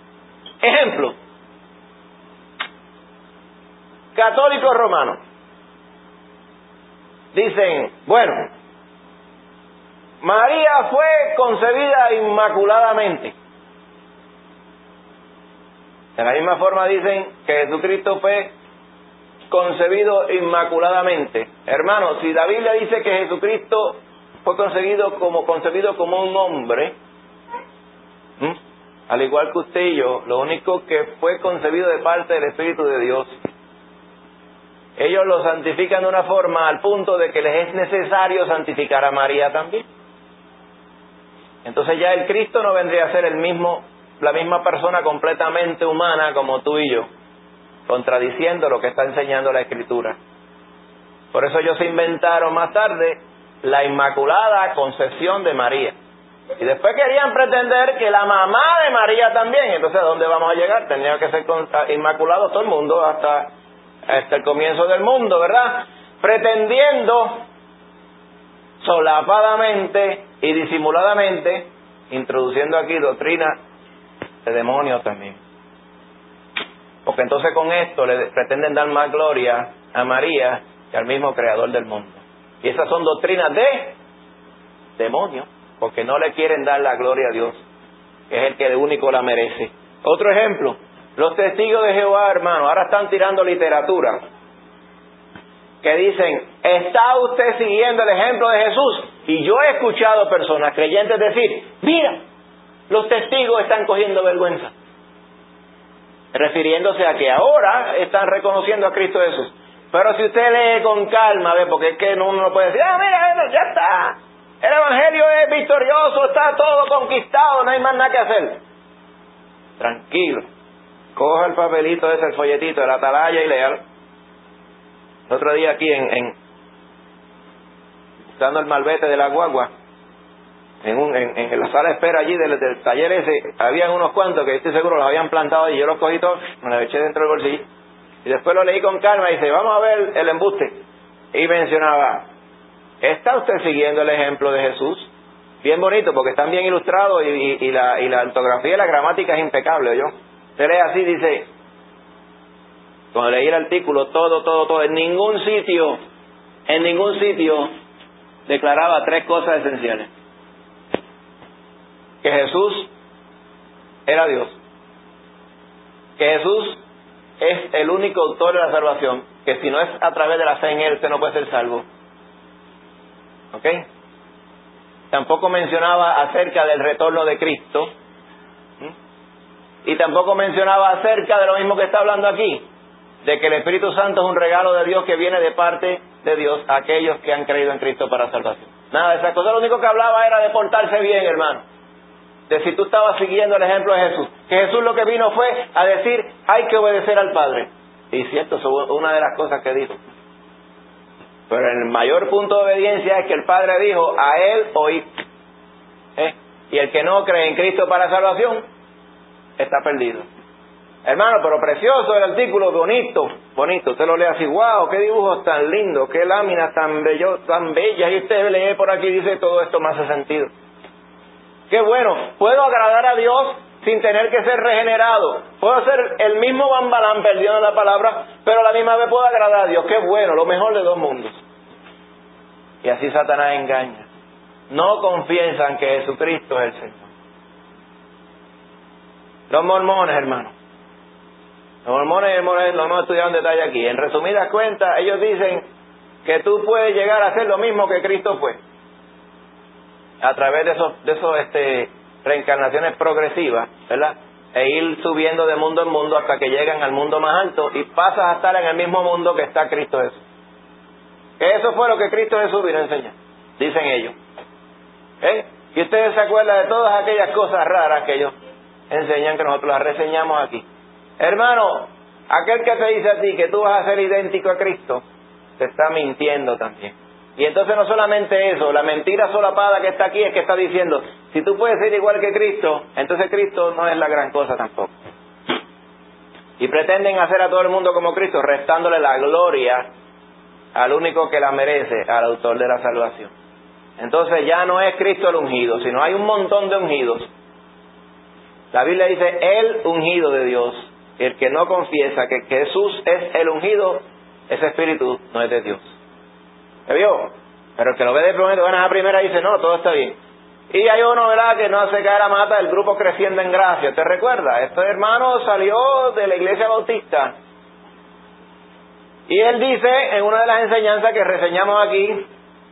Ejemplo. Católicos romanos. dicen, bueno, María fue concebida inmaculadamente. De la misma forma dicen que Jesucristo fue concebido inmaculadamente. Hermanos, si la Biblia dice que Jesucristo fue concebido como un hombre, al igual que usted y yo, lo único que fue concebido de parte del Espíritu de Dios, ellos lo santifican de una forma al punto de que les es necesario santificar a María también. Entonces ya el Cristo no vendría a ser la misma persona completamente humana como tú y yo, contradiciendo lo que está enseñando la Escritura. Por eso ellos se inventaron más tarde la Inmaculada Concepción de María. Y después querían pretender que la mamá de María también. Entonces, ¿a dónde vamos a llegar? Tenía que ser inmaculado todo el mundo hasta el comienzo del mundo, ¿verdad? Pretendiendo solapadamente y disimuladamente, introduciendo aquí doctrina de demonios también. Porque entonces con esto le pretenden dar más gloria a María que al mismo creador del mundo. Y esas son doctrinas de demonios, porque no le quieren dar la gloria a Dios, que es el que de único la merece. Otro ejemplo, los testigos de Jehová, hermano, ahora están tirando literatura que dicen, ¿está usted siguiendo el ejemplo de Jesús? Y yo he escuchado personas creyentes decir, mira, los testigos están cogiendo vergüenza, refiriéndose a que ahora están reconociendo a Cristo Jesús. Pero si usted lee con calma, ¿ve? Porque es que uno no puede decir, mira, ya está, el Evangelio es victorioso, está todo conquistado, no hay más nada que hacer. Tranquilo, coja el papelito ese, el folletito de la atalaya y léalo. El otro día aquí buscando el malvete de la guagua, en la sala de espera allí del taller ese, habían unos cuantos que estoy seguro los habían plantado y yo los cogí todos, me los eché dentro del bolsillo y después lo leí con calma y dice, vamos a ver el embuste, y mencionaba, ¿está usted siguiendo el ejemplo de Jesús? Bien bonito porque están bien ilustrados y la ortografía y la gramática es impecable, ¿yo? Se lee así, dice, cuando leí el artículo, todo, en ningún sitio declaraba tres cosas esenciales: que Jesús era Dios, que Jesús es el único autor de la salvación, que si no es a través de la fe en Él, usted no puede ser salvo. ¿Ok? Tampoco mencionaba acerca del retorno de Cristo, y tampoco mencionaba acerca de lo mismo que está hablando aquí, de que el Espíritu Santo es un regalo de Dios que viene de parte de Dios a aquellos que han creído en Cristo para salvación. Nada de esas cosas. Lo único que hablaba era de portarse bien, hermano, de si tú estabas siguiendo el ejemplo de Jesús, que Jesús lo que vino fue a decir, hay que obedecer al Padre. Y cierto, eso es una de las cosas que dijo. Pero el mayor punto de obediencia es que el Padre dijo, a Él oíd. Y el que no cree en Cristo para salvación está perdido. Hermano, pero precioso el artículo, bonito. Usted lo lee así, wow, qué dibujos tan lindos, qué láminas tan bellas. Y usted lee por aquí y dice, todo esto me hace sentido. Qué bueno, puedo agradar a Dios sin tener que ser regenerado. Puedo ser el mismo bambalán perdido en la palabra, pero a la misma vez puedo agradar a Dios. Qué bueno, lo mejor de dos mundos. Y así Satanás engaña. No confiesan que Jesucristo es el Señor. Los mormones, hermano. Los mormones lo hemos estudiado en detalle aquí. En resumidas cuentas, ellos dicen que tú puedes llegar a ser lo mismo que Cristo fue, a través de esos reencarnaciones progresivas, ¿verdad? E ir subiendo de mundo en mundo hasta que llegan al mundo más alto y pasas a estar en el mismo mundo que está Cristo Jesús. Eso fue lo que Cristo Jesús vino a enseñar, dicen ellos. Y ustedes se acuerdan de todas aquellas cosas raras que ellos enseñan, que nosotros las reseñamos aquí. Hermano, aquel que te dice a ti que tú vas a ser idéntico a Cristo, te está mintiendo también. Y entonces no solamente eso, la mentira solapada que está aquí es que está diciendo, si tú puedes ser igual que Cristo, entonces Cristo no es la gran cosa tampoco. Y pretenden hacer a todo el mundo como Cristo, restándole la gloria al único que la merece, al autor de la salvación. Entonces ya no es Cristo el ungido, sino hay un montón de ungidos. La Biblia dice, el ungido de Dios. El que no confiesa que Jesús es el ungido, ese espíritu no es de Dios. ¿Se vio? Pero el que lo ve de buenas a primera dice, no, todo está bien. Y hay uno, ¿verdad?, que no hace caer a mata del grupo Creciendo en Gracia. ¿Te recuerda? Este hermano salió de la iglesia bautista. Y él dice, en una de las enseñanzas que reseñamos aquí,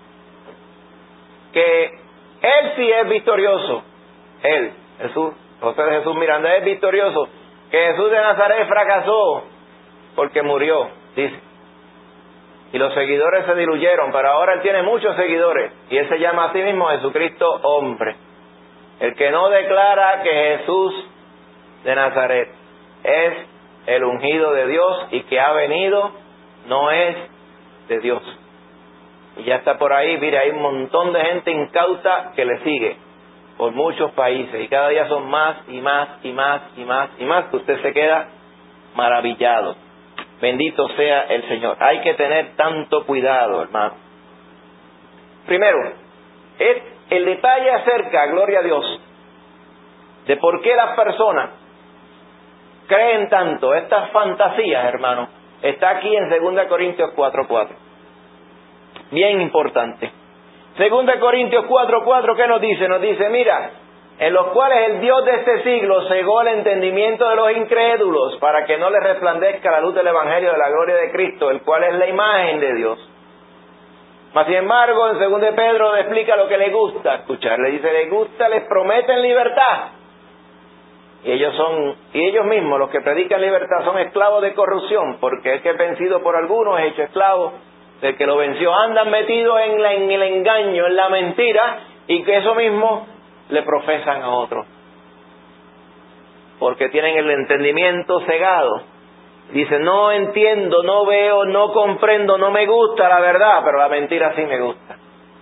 que él sí es victorioso. Él, Jesús, José de Jesús Miranda, es victorioso. Que Jesús de Nazaret fracasó porque murió, dice. Y los seguidores se diluyeron, pero ahora él tiene muchos seguidores. Y él se llama a sí mismo Jesucristo hombre. El que no declara que Jesús de Nazaret es el ungido de Dios y que ha venido, no es de Dios. Y ya está por ahí, mire, hay un montón de gente incauta que le sigue por muchos países. Y cada día son más y más y más y más y más, que usted se queda maravillado. Bendito sea el Señor. Hay que tener tanto cuidado, hermano. Primero, el detalle acerca, gloria a Dios, de por qué las personas creen tanto estas fantasías, hermano, está aquí en 2 Corintios 4:4. Bien importante. 2 Corintios 4:4, ¿qué nos dice? Nos dice, mira, en los cuales el Dios de este siglo cegó el entendimiento de los incrédulos para que no les resplandezca la luz del Evangelio de la gloria de Cristo, el cual es la imagen de Dios. Mas sin embargo, en 2 Pedro le explica lo que le gusta escuchar. Le dice, les gusta, les prometen libertad. Y ellos mismos, los que predican libertad, son esclavos de corrupción, porque el que es vencido por algunos es hecho esclavo del que lo venció. Andan metidos en el engaño, en la mentira, y que eso mismo le profesan a otros, porque tienen el entendimiento cegado. Dicen, no entiendo, no veo, no comprendo, no me gusta la verdad, pero la mentira sí me gusta.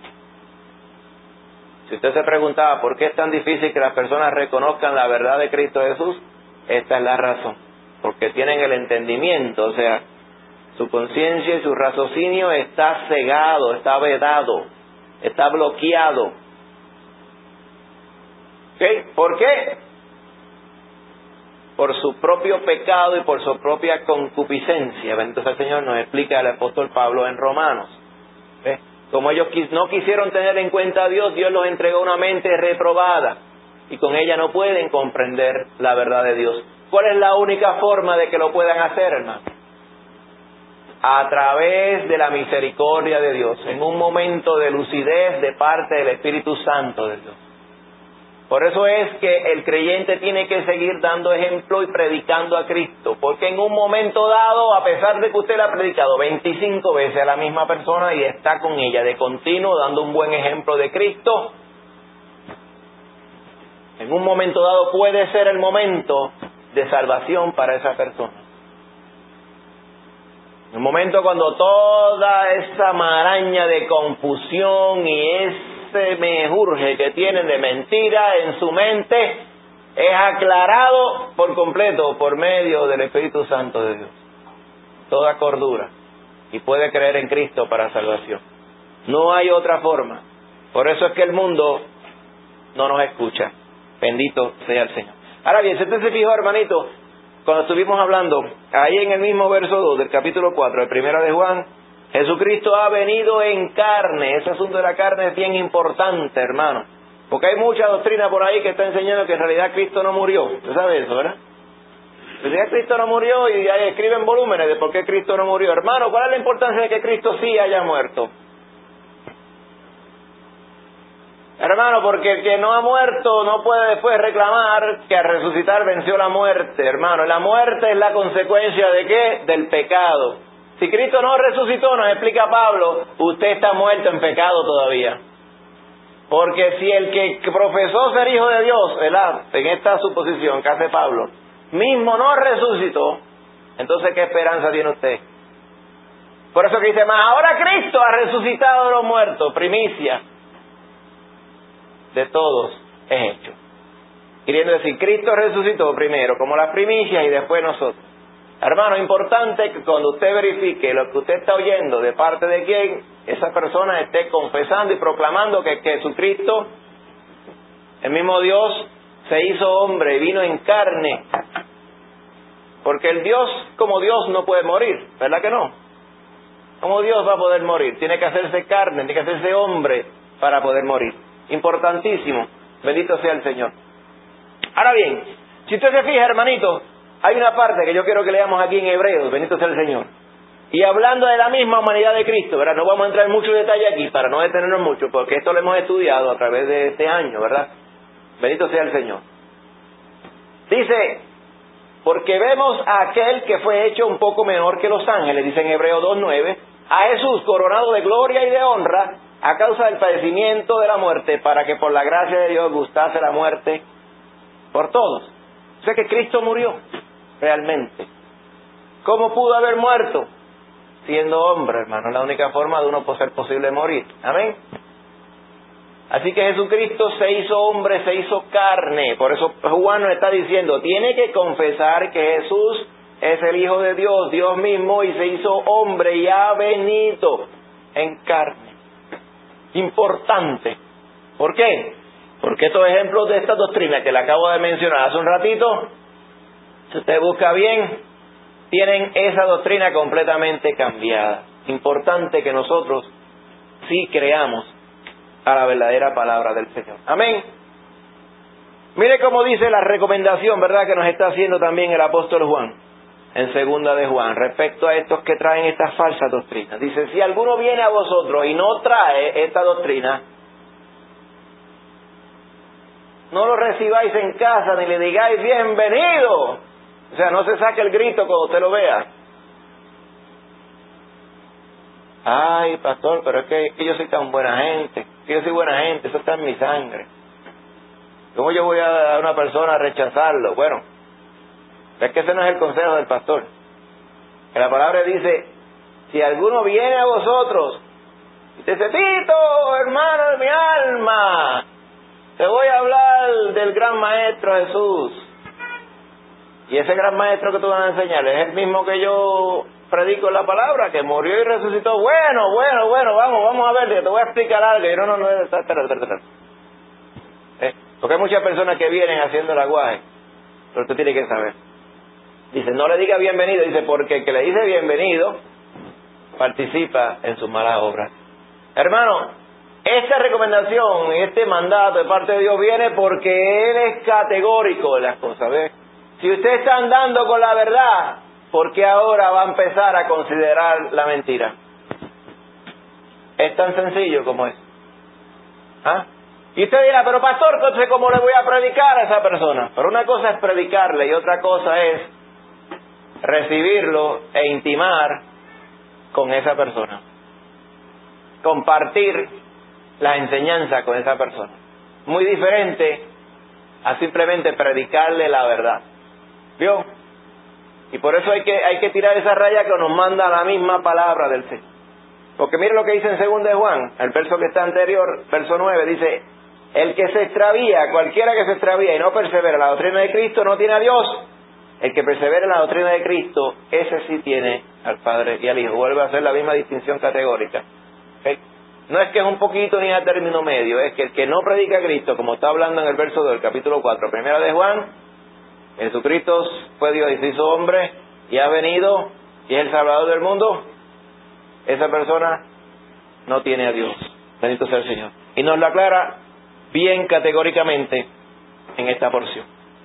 Si usted se preguntaba por qué es tan difícil que las personas reconozcan la verdad de Cristo Jesús, esta es la razón, porque tienen el entendimiento, o sea, su conciencia y su raciocinio está cegado, está vedado, está bloqueado. ¿Okay? ¿Por qué? Por su propio pecado y por su propia concupiscencia. Entonces el Señor nos explica el apóstol Pablo en Romanos. ¿Ve? Como ellos no quisieron tener en cuenta a Dios, Dios los entregó una mente reprobada y con ella no pueden comprender la verdad de Dios. ¿Cuál es la única forma de que lo puedan hacer, hermano? A través de la misericordia de Dios, en un momento de lucidez de parte del Espíritu Santo de Dios. Por eso es que el creyente tiene que seguir dando ejemplo y predicando a Cristo, porque en un momento dado, a pesar de que usted le ha predicado 25 veces a la misma persona y está con ella de continuo dando un buen ejemplo de Cristo, en un momento dado puede ser el momento de salvación para esa persona. En un momento cuando toda esa maraña de confusión y ese menjurje que tienen de mentira en su mente es aclarado por completo por medio del Espíritu Santo de Dios. Toda cordura. Y puede creer en Cristo para salvación. No hay otra forma. Por eso es que el mundo no nos escucha. Bendito sea el Señor. Ahora bien, si usted se fijó, hermanito, cuando estuvimos hablando, ahí en el mismo verso 2 del capítulo 4 de Primera de Juan, Jesucristo ha venido en carne. Ese asunto de la carne es bien importante, hermano, porque hay mucha doctrina por ahí que está enseñando que en realidad Cristo no murió. ¿Usted sabe eso, verdad? En realidad Cristo no murió y ahí escriben volúmenes de por qué Cristo no murió. Hermano, ¿cuál es la importancia de que Cristo sí haya muerto? Hermano, porque el que no ha muerto no puede después reclamar que al resucitar venció la muerte, hermano. La muerte es la consecuencia ¿de qué? Del pecado. Si Cristo no resucitó, nos explica Pablo, usted está muerto en pecado todavía. Porque si el que profesó ser hijo de Dios, ¿verdad?, en esta suposición que hace Pablo, mismo no resucitó, entonces ¿qué esperanza tiene usted? Por eso que dice, más ahora Cristo ha resucitado de los muertos, primicia de todos es hecho. Queriendo decir, Cristo resucitó primero como las primicias y después nosotros. Hermano, es importante que cuando usted verifique lo que usted está oyendo de parte de quien esa persona esté confesando y proclamando que Jesucristo, el mismo Dios, se hizo hombre y vino en carne. Porque el Dios como Dios no puede morir, ¿verdad que no? ¿Cómo Dios va a poder morir? Tiene que hacerse carne, tiene que hacerse hombre para poder morir. Importantísimo. Bendito sea el Señor. Ahora bien, si usted se fija, hermanito, hay una parte que yo quiero que leamos aquí en Hebreos, bendito sea el Señor. Y hablando de la misma humanidad de Cristo, ¿verdad? No vamos a entrar en mucho detalle aquí para no detenernos mucho, porque esto lo hemos estudiado a través de este año, ¿verdad? Bendito sea el Señor. Dice, porque vemos a aquel que fue hecho un poco menor que los ángeles, dice en Hebreos 2:9, a Jesús coronado de gloria y de honra a causa del padecimiento de la muerte, para que por la gracia de Dios gustase la muerte por todos. O sea que Cristo murió realmente. ¿Cómo pudo haber muerto? Siendo hombre, hermano. Es la única forma de uno ser posible morir. Amén. Así que Jesucristo se hizo hombre, se hizo carne. Por eso Juan nos está diciendo, tiene que confesar que Jesús es el Hijo de Dios, Dios mismo, y se hizo hombre y ha venido en carne. Importante. ¿Por qué? Porque estos ejemplos de esta doctrina que le acabo de mencionar hace un ratito, si usted busca bien, tienen esa doctrina completamente cambiada. Importante que nosotros sí creamos a la verdadera palabra del Señor. Amén. Mire cómo dice la recomendación, ¿verdad?, que nos está haciendo también el apóstol Juan, en segunda de Juan, respecto a estos que traen estas falsas doctrinas. Dice, si alguno viene a vosotros y no trae esta doctrina, no lo recibáis en casa ni le digáis bienvenido. O sea, no se saque el grito cuando usted lo vea. Ay, pastor, pero es que yo soy tan buena gente, que yo soy buena gente, eso está en mi sangre. ¿Cómo yo voy a una persona a rechazarlo? Bueno, es que ese no es el consejo del pastor. Que la palabra dice, si alguno viene a vosotros y dice, Tito, hermano de mi alma, te voy a hablar del gran maestro Jesús. Y ese gran maestro que tú vas a enseñar es el mismo que yo predico en la palabra, que murió y resucitó. Bueno, vamos a ver, te voy a explicar algo. Y no, espera. Porque hay muchas personas que vienen haciendo el aguaje, pero usted tiene que saber. Dice, no le diga bienvenido, dice, porque el que le dice bienvenido participa en sus malas obras. Hermano, esta recomendación, este mandato de parte de Dios viene porque Él es categórico en las cosas, ¿ves? Si usted está andando con la verdad, ¿por qué ahora va a empezar a considerar la mentira? Es tan sencillo como es. ¿Ah? Y usted dirá, pero pastor, entonces ¿cómo le voy a predicar a esa persona? Pero una cosa es predicarle y otra cosa es recibirlo e intimar con esa persona. Compartir la enseñanza con esa persona. Muy diferente a simplemente predicarle la verdad. ¿Vio? Y por eso hay que tirar esa raya que nos manda la misma palabra del Señor. Porque mire lo que dice en 2 de Juan, el verso que está anterior, verso 9, dice, el que se extravía, cualquiera que se extravía y no persevera en la doctrina de Cristo no tiene a Dios. El que persevera en la doctrina de Cristo, ese sí tiene al Padre y al Hijo. Vuelve a hacer la misma distinción categórica. ¿Okay? No es que es un poquito ni a término medio, es que el que no predica a Cristo, como está hablando en el verso 2 del capítulo 4, primera de Juan, Jesucristo fue Dios y se hizo hombre y ha venido y es el Salvador del mundo. Esa persona no tiene a Dios. Bendito sea el Señor. Y nos lo aclara bien categóricamente en esta porción.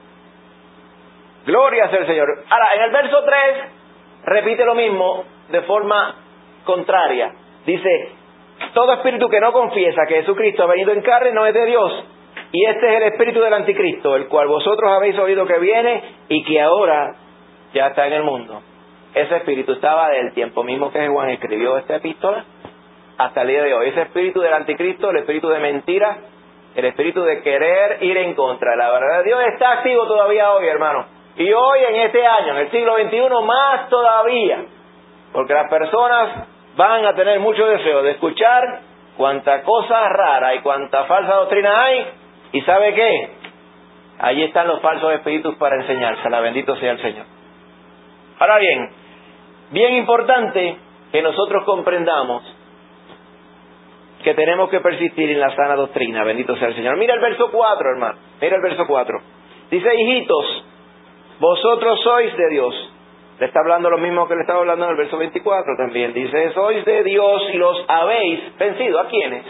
Gloria sea el Señor. Ahora, en el verso 3 repite lo mismo de forma contraria. Dice, todo espíritu que no confiesa que Jesucristo ha venido en carne no es de Dios. Y este es el espíritu del anticristo, el cual vosotros habéis oído que viene y que ahora ya está en el mundo. Ese espíritu estaba del tiempo mismo que Juan escribió esta epístola hasta el día de hoy. Ese espíritu del anticristo, el espíritu de mentira, el espíritu de querer ir en contra de la verdad de Dios está activo todavía hoy, hermano. Y hoy en este año, en el siglo XXI, más todavía. Porque las personas van a tener mucho deseo de escuchar cuánta cosa rara y cuánta falsa doctrina hay. ¿Y sabe qué? Allí están los falsos espíritus para enseñársela. Bendito sea el Señor. Ahora bien, bien importante que nosotros comprendamos que tenemos que persistir en la sana doctrina. Bendito sea el Señor. Mira el verso 4, hermano. Mira el verso 4. Dice, hijitos, vosotros sois de Dios Le está hablando lo mismo que le estaba hablando en el verso 24 también. Dice, sois de Dios y los habéis vencido. ¿A quiénes?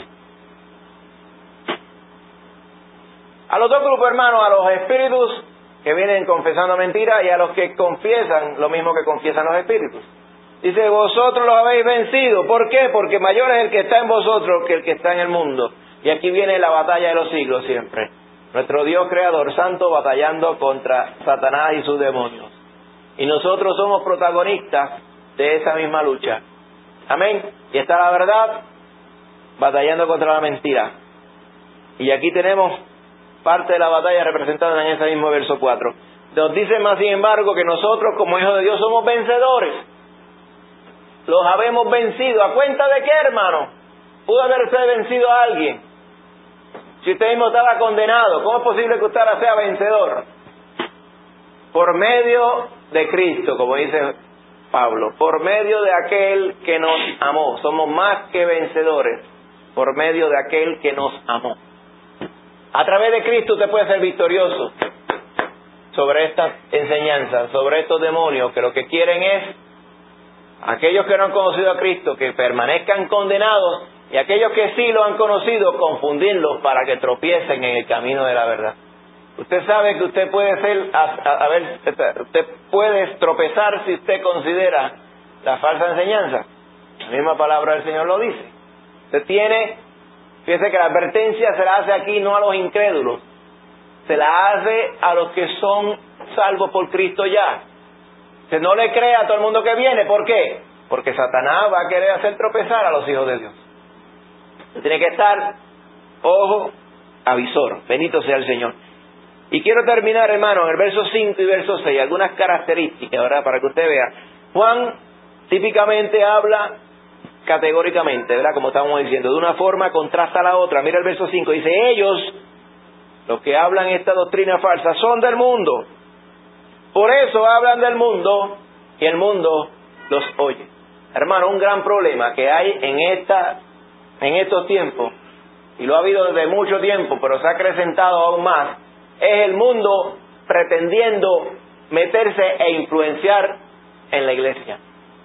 A los dos grupos, hermanos, a los espíritus que vienen confesando mentiras y a los que confiesan lo mismo que confiesan los espíritus. Dice, vosotros los habéis vencido. ¿Por qué? Porque mayor es el que está en vosotros que el que está en el mundo. Y aquí viene la batalla de los siglos siempre. Nuestro Dios creador santo batallando contra Satanás y sus demonios. Y nosotros somos protagonistas de esa misma lucha. Amén. Y está la verdad batallando contra la mentira. Y aquí tenemos parte de la batalla representada en ese mismo verso 4. Nos dice más sin embargo que nosotros como hijos de Dios somos vencedores. Los habemos vencido. ¿A cuenta de qué, hermano? ¿Pudo haber usted vencido a alguien? Si usted mismo estaba condenado, ¿cómo es posible que usted ahora sea vencedor? Por medio de Cristo, como dice Pablo, por medio de aquel que nos amó. Somos más que vencedores por medio de aquel que nos amó. A través de Cristo usted puede ser victorioso sobre estas enseñanzas, sobre estos demonios que lo que quieren es aquellos que no han conocido a Cristo que permanezcan condenados y aquellos que sí lo han conocido confundirlos para que tropiecen en el camino de la verdad. Usted sabe que usted puede ser, usted puede tropezar si usted considera la falsa enseñanza. La misma palabra del Señor lo dice. Usted tiene, fíjese que la advertencia se la hace aquí no a los incrédulos, se la hace a los que son salvos por Cristo ya. Que no le crea a todo el mundo que viene. ¿Por qué? Porque Satanás va a querer hacer tropezar a los hijos de Dios. Usted tiene que estar, ojo, avisor. Bendito sea el Señor. Y quiero terminar, hermano, en el verso 5 y verso 6, algunas características, ¿verdad? Para que usted vea. Juan típicamente habla categóricamente, ¿verdad? Como estábamos diciendo, de una forma contrasta a la otra. Mira el verso 5, dice, ellos, los que hablan esta doctrina falsa, son del mundo. Por eso hablan del mundo y el mundo los oye. Hermano, un gran problema que hay en estos tiempos, y lo ha habido desde mucho tiempo, pero se ha acrecentado aún más, es el mundo pretendiendo meterse e influenciar en la iglesia.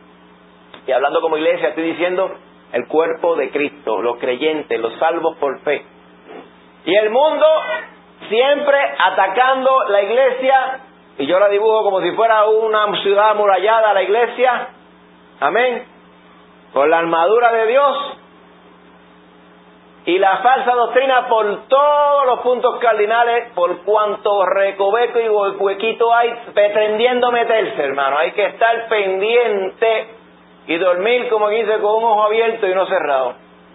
Y hablando como iglesia, estoy diciendo el cuerpo de Cristo, los creyentes, los salvos por fe. Y el mundo siempre atacando la iglesia, y yo la dibujo como si fuera una ciudad amurallada, la iglesia, amén, con la armadura de Dios, y la falsa doctrina por todos los puntos cardinales, por cuanto recoveco y huequito hay, pretendiendo meterse, hermano. Hay que estar pendiente y dormir, como dice, con un ojo abierto y uno cerrado.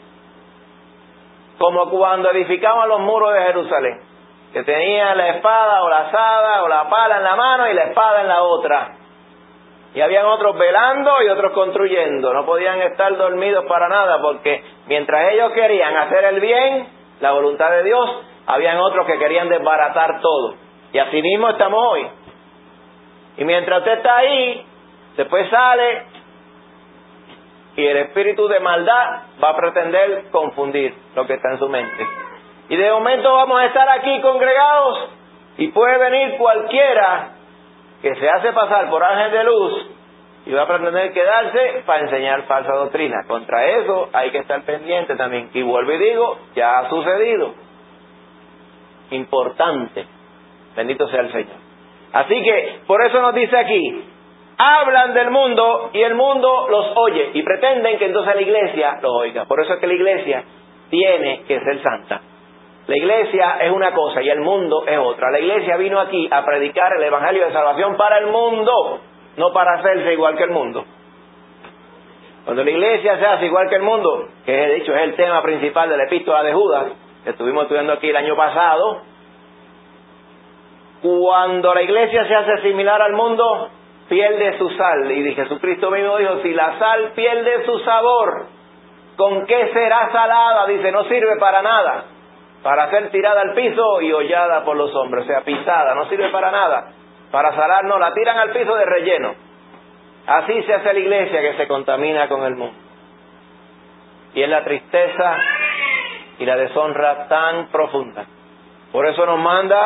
Como cuando edificaban los muros de Jerusalén, que tenía la espada o la azada o la pala en la mano y la espada en la otra. Y habían otros velando y otros construyendo. No podían estar dormidos para nada, porque mientras ellos querían hacer el bien, la voluntad de Dios, habían otros que querían desbaratar todo. Y así mismo estamos hoy. Y mientras usted está ahí, después sale y el espíritu de maldad va a pretender confundir lo que está en su mente. Y de momento vamos a estar aquí congregados y puede venir cualquiera que se hace pasar por ángel de luz y va a pretender quedarse para enseñar falsa doctrina. Contra eso hay que estar pendiente también. Y vuelvo y digo, ya ha sucedido. Importante. Bendito sea el Señor. Así que, por eso nos dice aquí, hablan del mundo y el mundo los oye. Y pretenden que entonces la iglesia los oiga. Por eso es que la iglesia tiene que ser santa. La iglesia es una cosa y el mundo es otra. La iglesia vino aquí a predicar el evangelio de salvación para el mundo, no para hacerse igual que el mundo. Cuando la iglesia se hace igual que el mundo, que de hecho es el tema principal de la epístola de Judas, que estuvimos estudiando aquí el año pasado, cuando la iglesia se hace similar al mundo, pierde su sal. Y Jesucristo mismo dijo, si la sal pierde su sabor, ¿con qué será salada? Dice, no sirve para nada. Para ser tirada al piso y hollada por los hombres, o sea, pisada, no sirve para nada. Para salar, no, la tiran al piso de relleno. Así se hace la iglesia que se contamina con el mundo. Y es la tristeza y la deshonra tan profunda. Por eso nos manda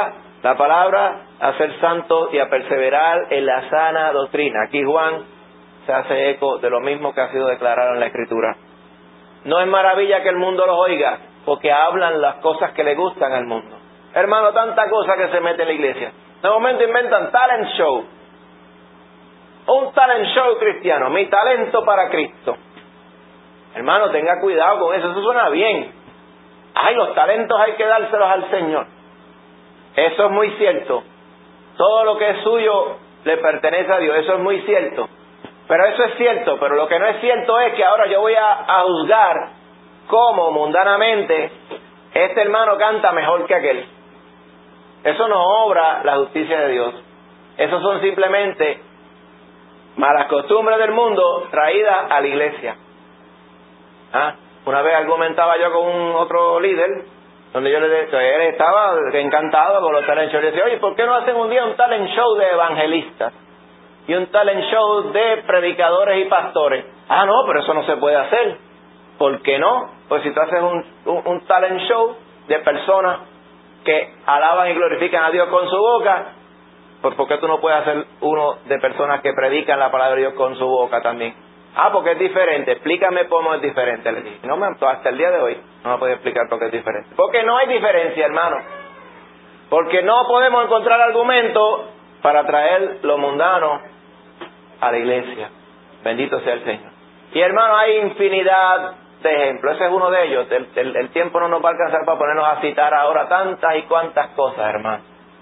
La palabra, a ser santos y a perseverar en la sana doctrina. Aquí Juan se hace eco de lo mismo que ha sido declarado en la Escritura. No es maravilla que el mundo los oiga, porque hablan las cosas que le gustan al mundo. Hermano, tanta cosa que se mete en la iglesia. De momento inventan talent show. Un talent show cristiano. Mi talento para Cristo. Hermano, tenga cuidado con eso. Eso suena bien. Ay, los talentos hay que dárselos al Señor. Eso es muy cierto. Todo lo que es suyo le pertenece a Dios. Eso es muy cierto. Pero eso es cierto. Pero lo que no es cierto es que ahora yo voy a juzgar cómo mundanamente este hermano canta mejor que aquel. Eso no obra la justicia de Dios. Eso son simplemente malas costumbres del mundo traídas a la iglesia. Una vez argumentaba yo con otro líder, donde yo le decía, él estaba encantado con los talent shows. Le decía, oye, ¿por qué no hacen un día un talent show de evangelistas? Y un talent show de predicadores y pastores. No, pero eso no se puede hacer. ¿Por qué no? Pues si tú haces un talent show de personas que alaban y glorifican a Dios con su boca, pues ¿por qué tú no puedes hacer uno de personas que predican la palabra de Dios con su boca también? Porque es diferente. Explícame cómo es diferente. Le dije, no, hasta el día de hoy no me puede explicar por qué es diferente. Porque no hay diferencia, hermano. Porque no podemos encontrar argumentos para traer lo mundano a la iglesia. Bendito sea el Señor. Y hermano, hay infinidad de ejemplos. Ese es uno de ellos. El tiempo no nos va a alcanzar para ponernos a citar ahora tantas y cuantas cosas, hermano,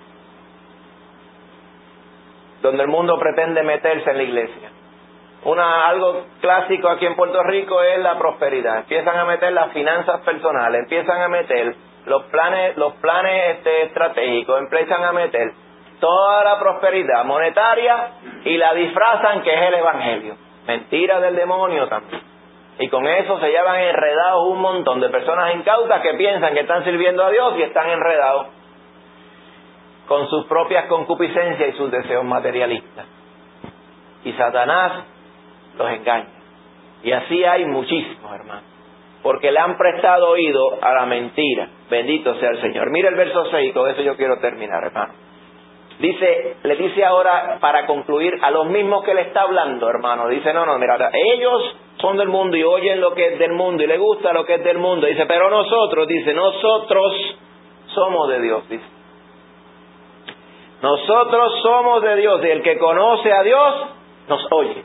donde el mundo pretende meterse en la iglesia. Algo clásico aquí en Puerto Rico es la prosperidad. Empiezan a meter las finanzas personales, empiezan a meter los planes estratégicos, empiezan a meter toda la prosperidad monetaria y la disfrazan que es el evangelio. Mentira del demonio también. Y con eso se llevan enredados un montón de personas incautas que piensan que están sirviendo a Dios y están enredados con sus propias concupiscencias y sus deseos materialistas. Y Satanás los engaña. Y así hay muchísimos, hermanos, porque le han prestado oído a la mentira. Bendito sea el Señor. Mira el verso 6, con eso yo quiero terminar, hermano. Le dice ahora, para concluir, a los mismos que le está hablando, hermano, dice, no, mira, ellos son del mundo y oyen lo que es del mundo y les gusta lo que es del mundo. Dice, pero nosotros somos de Dios, dice. Nosotros somos de Dios y el que conoce a Dios nos oye.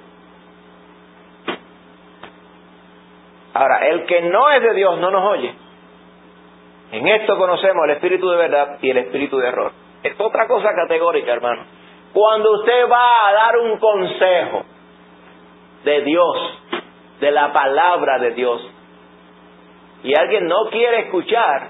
Ahora, el que no es de Dios no nos oye. En esto conocemos el espíritu de verdad y el espíritu de error. Es otra cosa categórica, hermano. Cuando usted va a dar un consejo de Dios, de la palabra de Dios, y alguien no quiere escuchar,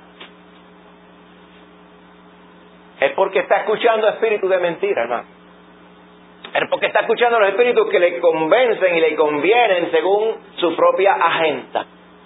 es porque está escuchando espíritus de mentira, hermano. Es porque está escuchando los espíritus que le convencen y le convienen según su propia agenda.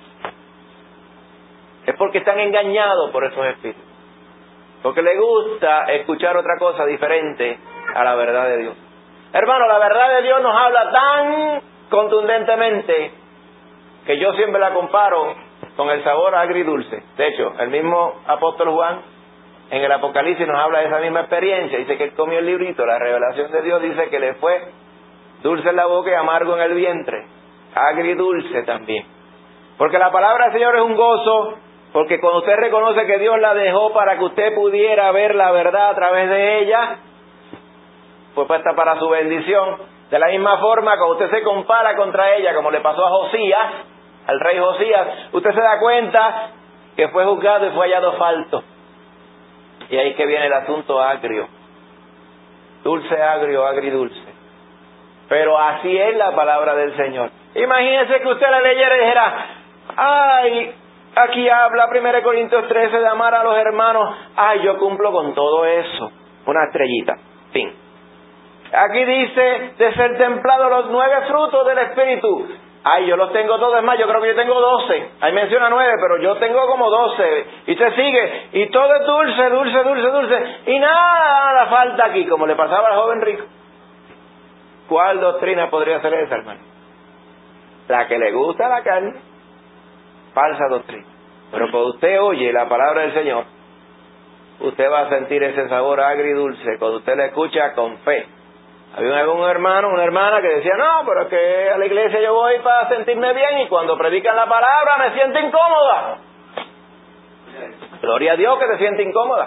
Es porque están engañados por esos espíritus. Porque le gusta escuchar otra cosa diferente a la verdad de Dios. Hermano, la verdad de Dios nos habla tan contundentemente que yo siempre la comparo con el sabor agridulce. De hecho, el mismo apóstol Juan en el Apocalipsis nos habla de esa misma experiencia. Dice que él comió el librito, la revelación de Dios, dice que le fue dulce en la boca y amargo en el vientre. Agridulce también. Porque la palabra del Señor es un gozo, porque cuando usted reconoce que Dios la dejó para que usted pudiera ver la verdad a través de ella, fue puesta para su bendición. De la misma forma, cuando usted se compara contra ella, como le pasó a Josías, al rey Josías, usted se da cuenta que fue juzgado y fue hallado falto. Y ahí que viene el asunto agrio. Dulce, agrio, agridulce. Pero así es la palabra del Señor. Imagínese que usted la leyera y dijera, ay, aquí habla 1 Corintios 13 de amar a los hermanos. Ay, yo cumplo con todo eso. Una estrellita. Fin. Aquí dice de ser templado los 9 frutos del Espíritu. Ay, yo los tengo todos, es más, yo creo que yo tengo 12. Ahí menciona 9, pero yo tengo como 12. Y se sigue, y todo es dulce, dulce, dulce, dulce. Y nada falta aquí, como le pasaba al joven rico. ¿Cuál doctrina podría ser esa, hermano? La que le gusta a la carne. Falsa doctrina. Pero cuando usted oye la palabra del Señor, usted va a sentir ese sabor agridulce cuando usted le escucha con fe. Había algún hermano, una hermana que decía, no, pero es que a la iglesia yo voy para sentirme bien y cuando predican la palabra me siento incómoda. Gloria a Dios que te siente incómoda.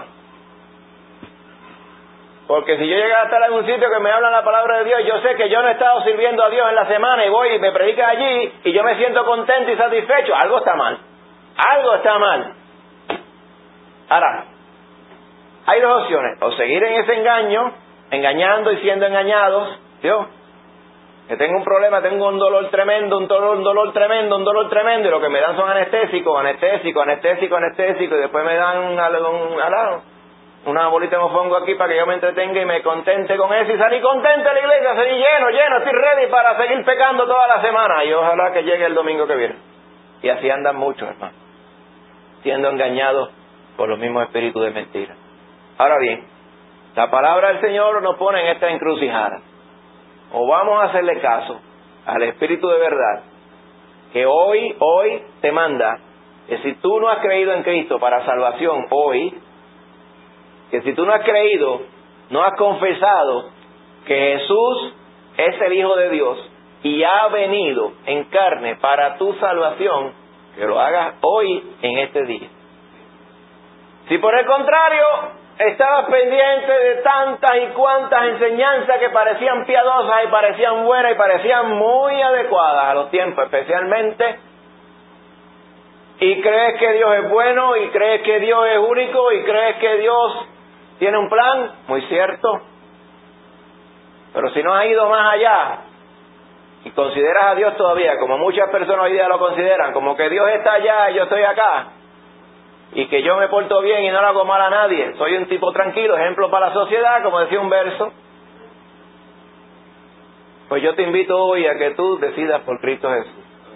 Porque si yo llegara a estar en un sitio que me hablan la palabra de Dios, yo sé que yo no he estado sirviendo a Dios en la semana y voy y me predican allí y yo me siento contento y satisfecho, algo está mal. Algo está mal. Ahora, hay dos opciones, o seguir en ese engaño, engañando y siendo engañados. Dios, que tengo un problema, tengo un dolor tremendo, un dolor tremendo, y lo que me dan son anestésicos, y después me dan una bolita de mofongo aquí para que yo me entretenga y me contente con eso, y salí contento de la iglesia, salí lleno, estoy ready para seguir pecando toda la semana, y ojalá que llegue el domingo que viene. Y así andan muchos, hermano, siendo engañados por los mismos espíritus de mentira. Ahora bien, la palabra del Señor nos pone en esta encrucijada. O vamos a hacerle caso al Espíritu de verdad, que hoy te manda, que si tú no has creído en Cristo para salvación hoy, que si tú no has creído, no has confesado que Jesús es el Hijo de Dios y ha venido en carne para tu salvación, que lo hagas hoy en este día. Si por el contrario estabas pendiente de tantas y cuantas enseñanzas que parecían piadosas y parecían buenas y parecían muy adecuadas a los tiempos especialmente, y crees que Dios es bueno y crees que Dios es único y crees que Dios tiene un plan, muy cierto, pero si no has ido más allá y consideras a Dios todavía, como muchas personas hoy día lo consideran, como que Dios está allá y yo estoy acá, y que yo me porto bien y no le hago mal a nadie, soy un tipo tranquilo, ejemplo para la sociedad, como decía un verso, pues yo te invito hoy a que tú decidas por Cristo Jesús.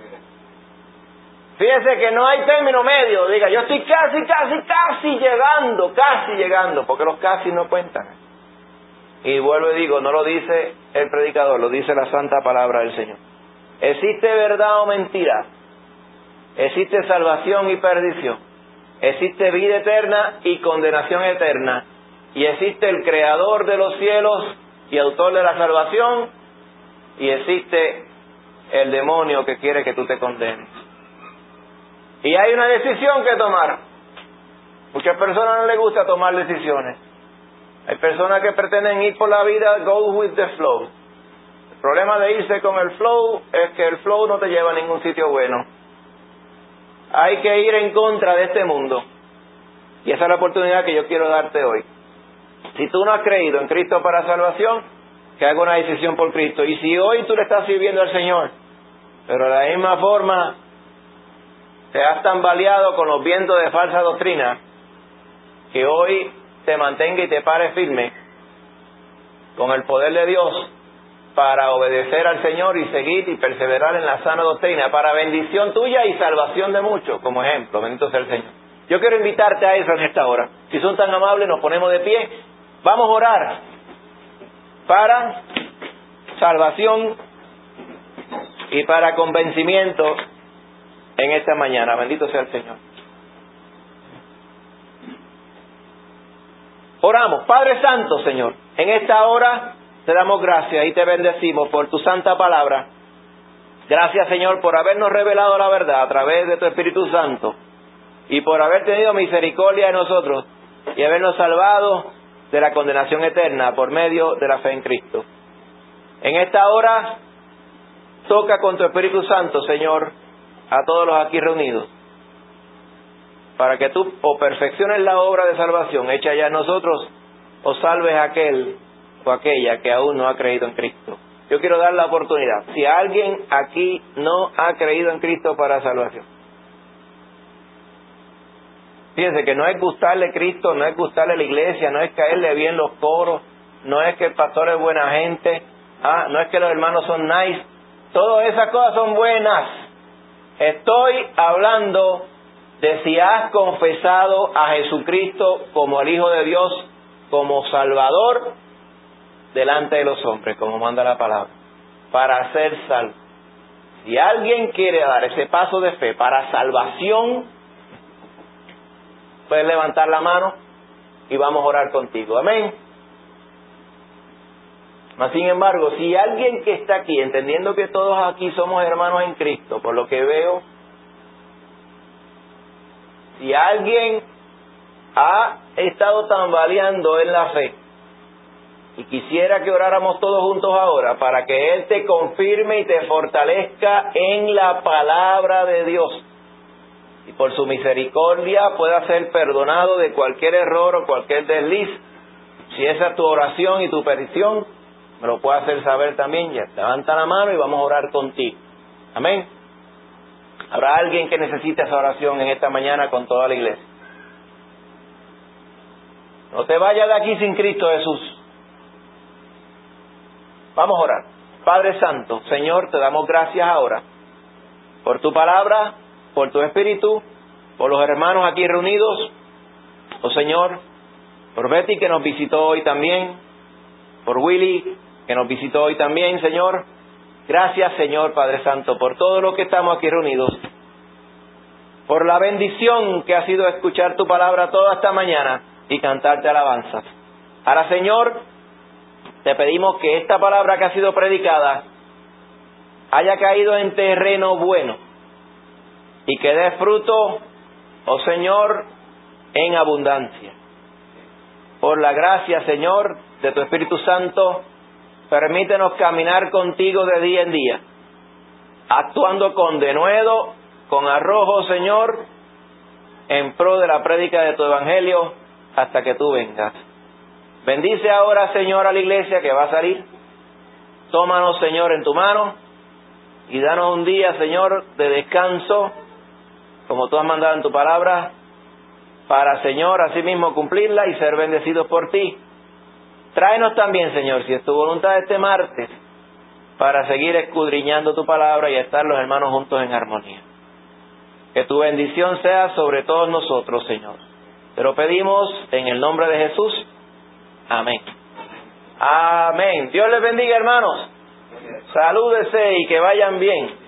Fíjese que no hay término medio, diga, yo estoy casi llegando, porque los casi no cuentan. Y vuelvo y digo, no lo dice el predicador, lo dice la santa palabra del Señor. ¿Existe verdad o mentira? ¿Existe salvación y perdición? Existe vida eterna y condenación eterna. Y existe el creador de los cielos y autor de la salvación. Y existe el demonio que quiere que tú te condenes. Y hay una decisión que tomar. Muchas personas no les gusta tomar decisiones. Hay personas que pretenden ir por la vida, go with the flow. El problema de irse con el flow es que el flow no te lleva a ningún sitio bueno. Hay que ir en contra de este mundo. Y esa es la oportunidad que yo quiero darte hoy. Si tú no has creído en Cristo para salvación, que haga una decisión por Cristo. Y si hoy tú le estás sirviendo al Señor, pero de la misma forma te has tambaleado con los vientos de falsa doctrina, que hoy te mantenga y te pare firme con el poder de Dios para obedecer al Señor y seguir y perseverar en la sana doctrina, para bendición tuya y salvación de muchos, como ejemplo. Bendito sea el Señor. Yo quiero invitarte a eso en esta hora. Si son tan amables, nos ponemos de pie. Vamos a orar para salvación y para convencimiento en esta mañana. Bendito sea el Señor. Oramos. Padre Santo, Señor, en esta hora te damos gracias y te bendecimos por tu santa palabra. Gracias, Señor, por habernos revelado la verdad a través de tu Espíritu Santo y por haber tenido misericordia de nosotros y habernos salvado de la condenación eterna por medio de la fe en Cristo. En esta hora, toca con tu Espíritu Santo, Señor, a todos los aquí reunidos, para que tú o perfecciones la obra de salvación hecha ya en nosotros, o salves a aquel o aquella que aún no ha creído en Cristo. Yo quiero dar la oportunidad. Si alguien aquí no ha creído en Cristo para salvación, fíjense que no es gustarle Cristo, no es gustarle la iglesia, no es caerle bien los coros, no es que el pastor es buena gente, no es que los hermanos son nice, todas esas cosas son buenas. Estoy hablando de si has confesado a Jesucristo como el Hijo de Dios, como Salvador delante de los hombres, como manda la palabra, para ser salvo. Si alguien quiere dar ese paso de fe para salvación, puedes levantar la mano y vamos a orar contigo. Amén. Mas sin embargo, si alguien que está aquí, entendiendo que todos aquí somos hermanos en Cristo, por lo que veo, si alguien ha estado tambaleando en la fe y quisiera que oráramos todos juntos ahora para que Él te confirme y te fortalezca en la palabra de Dios y por su misericordia pueda ser perdonado de cualquier error o cualquier desliz, si esa es tu oración y tu petición, me lo puede hacer saber también. Ya levanta la mano y vamos a orar contigo. Amén. ¿Habrá alguien que necesite esa oración en esta mañana con toda la iglesia? No te vayas de aquí sin Cristo Jesús. Vamos a orar. Padre Santo, Señor, te damos gracias ahora por tu palabra, por tu Espíritu, por los hermanos aquí reunidos. Oh Señor, por Betty que nos visitó hoy también, por Willy que nos visitó hoy también, Señor. Gracias, Señor Padre Santo, por todo lo que estamos aquí reunidos, por la bendición que ha sido escuchar tu palabra toda esta mañana y cantarte alabanzas. Ahora, Señor, te pedimos que esta palabra que ha sido predicada haya caído en terreno bueno y que dé fruto, oh Señor, en abundancia. Por la gracia, Señor, de tu Espíritu Santo, permítenos caminar contigo de día en día, actuando con denuedo, con arrojo, Señor, en pro de la prédica de tu Evangelio, hasta que tú vengas. Bendice ahora, Señor, a la iglesia que va a salir. Tómanos, Señor, en tu mano y danos un día, Señor, de descanso, como tú has mandado en tu palabra, para, Señor, así mismo cumplirla y ser bendecidos por ti. Tráenos también, Señor, si es tu voluntad, este martes, para seguir escudriñando tu palabra y estar los hermanos juntos en armonía. Que tu bendición sea sobre todos nosotros, Señor. Te lo pedimos en el nombre de Jesús. Amén. Amén. Dios les bendiga, hermanos. Salúdese y que vayan bien.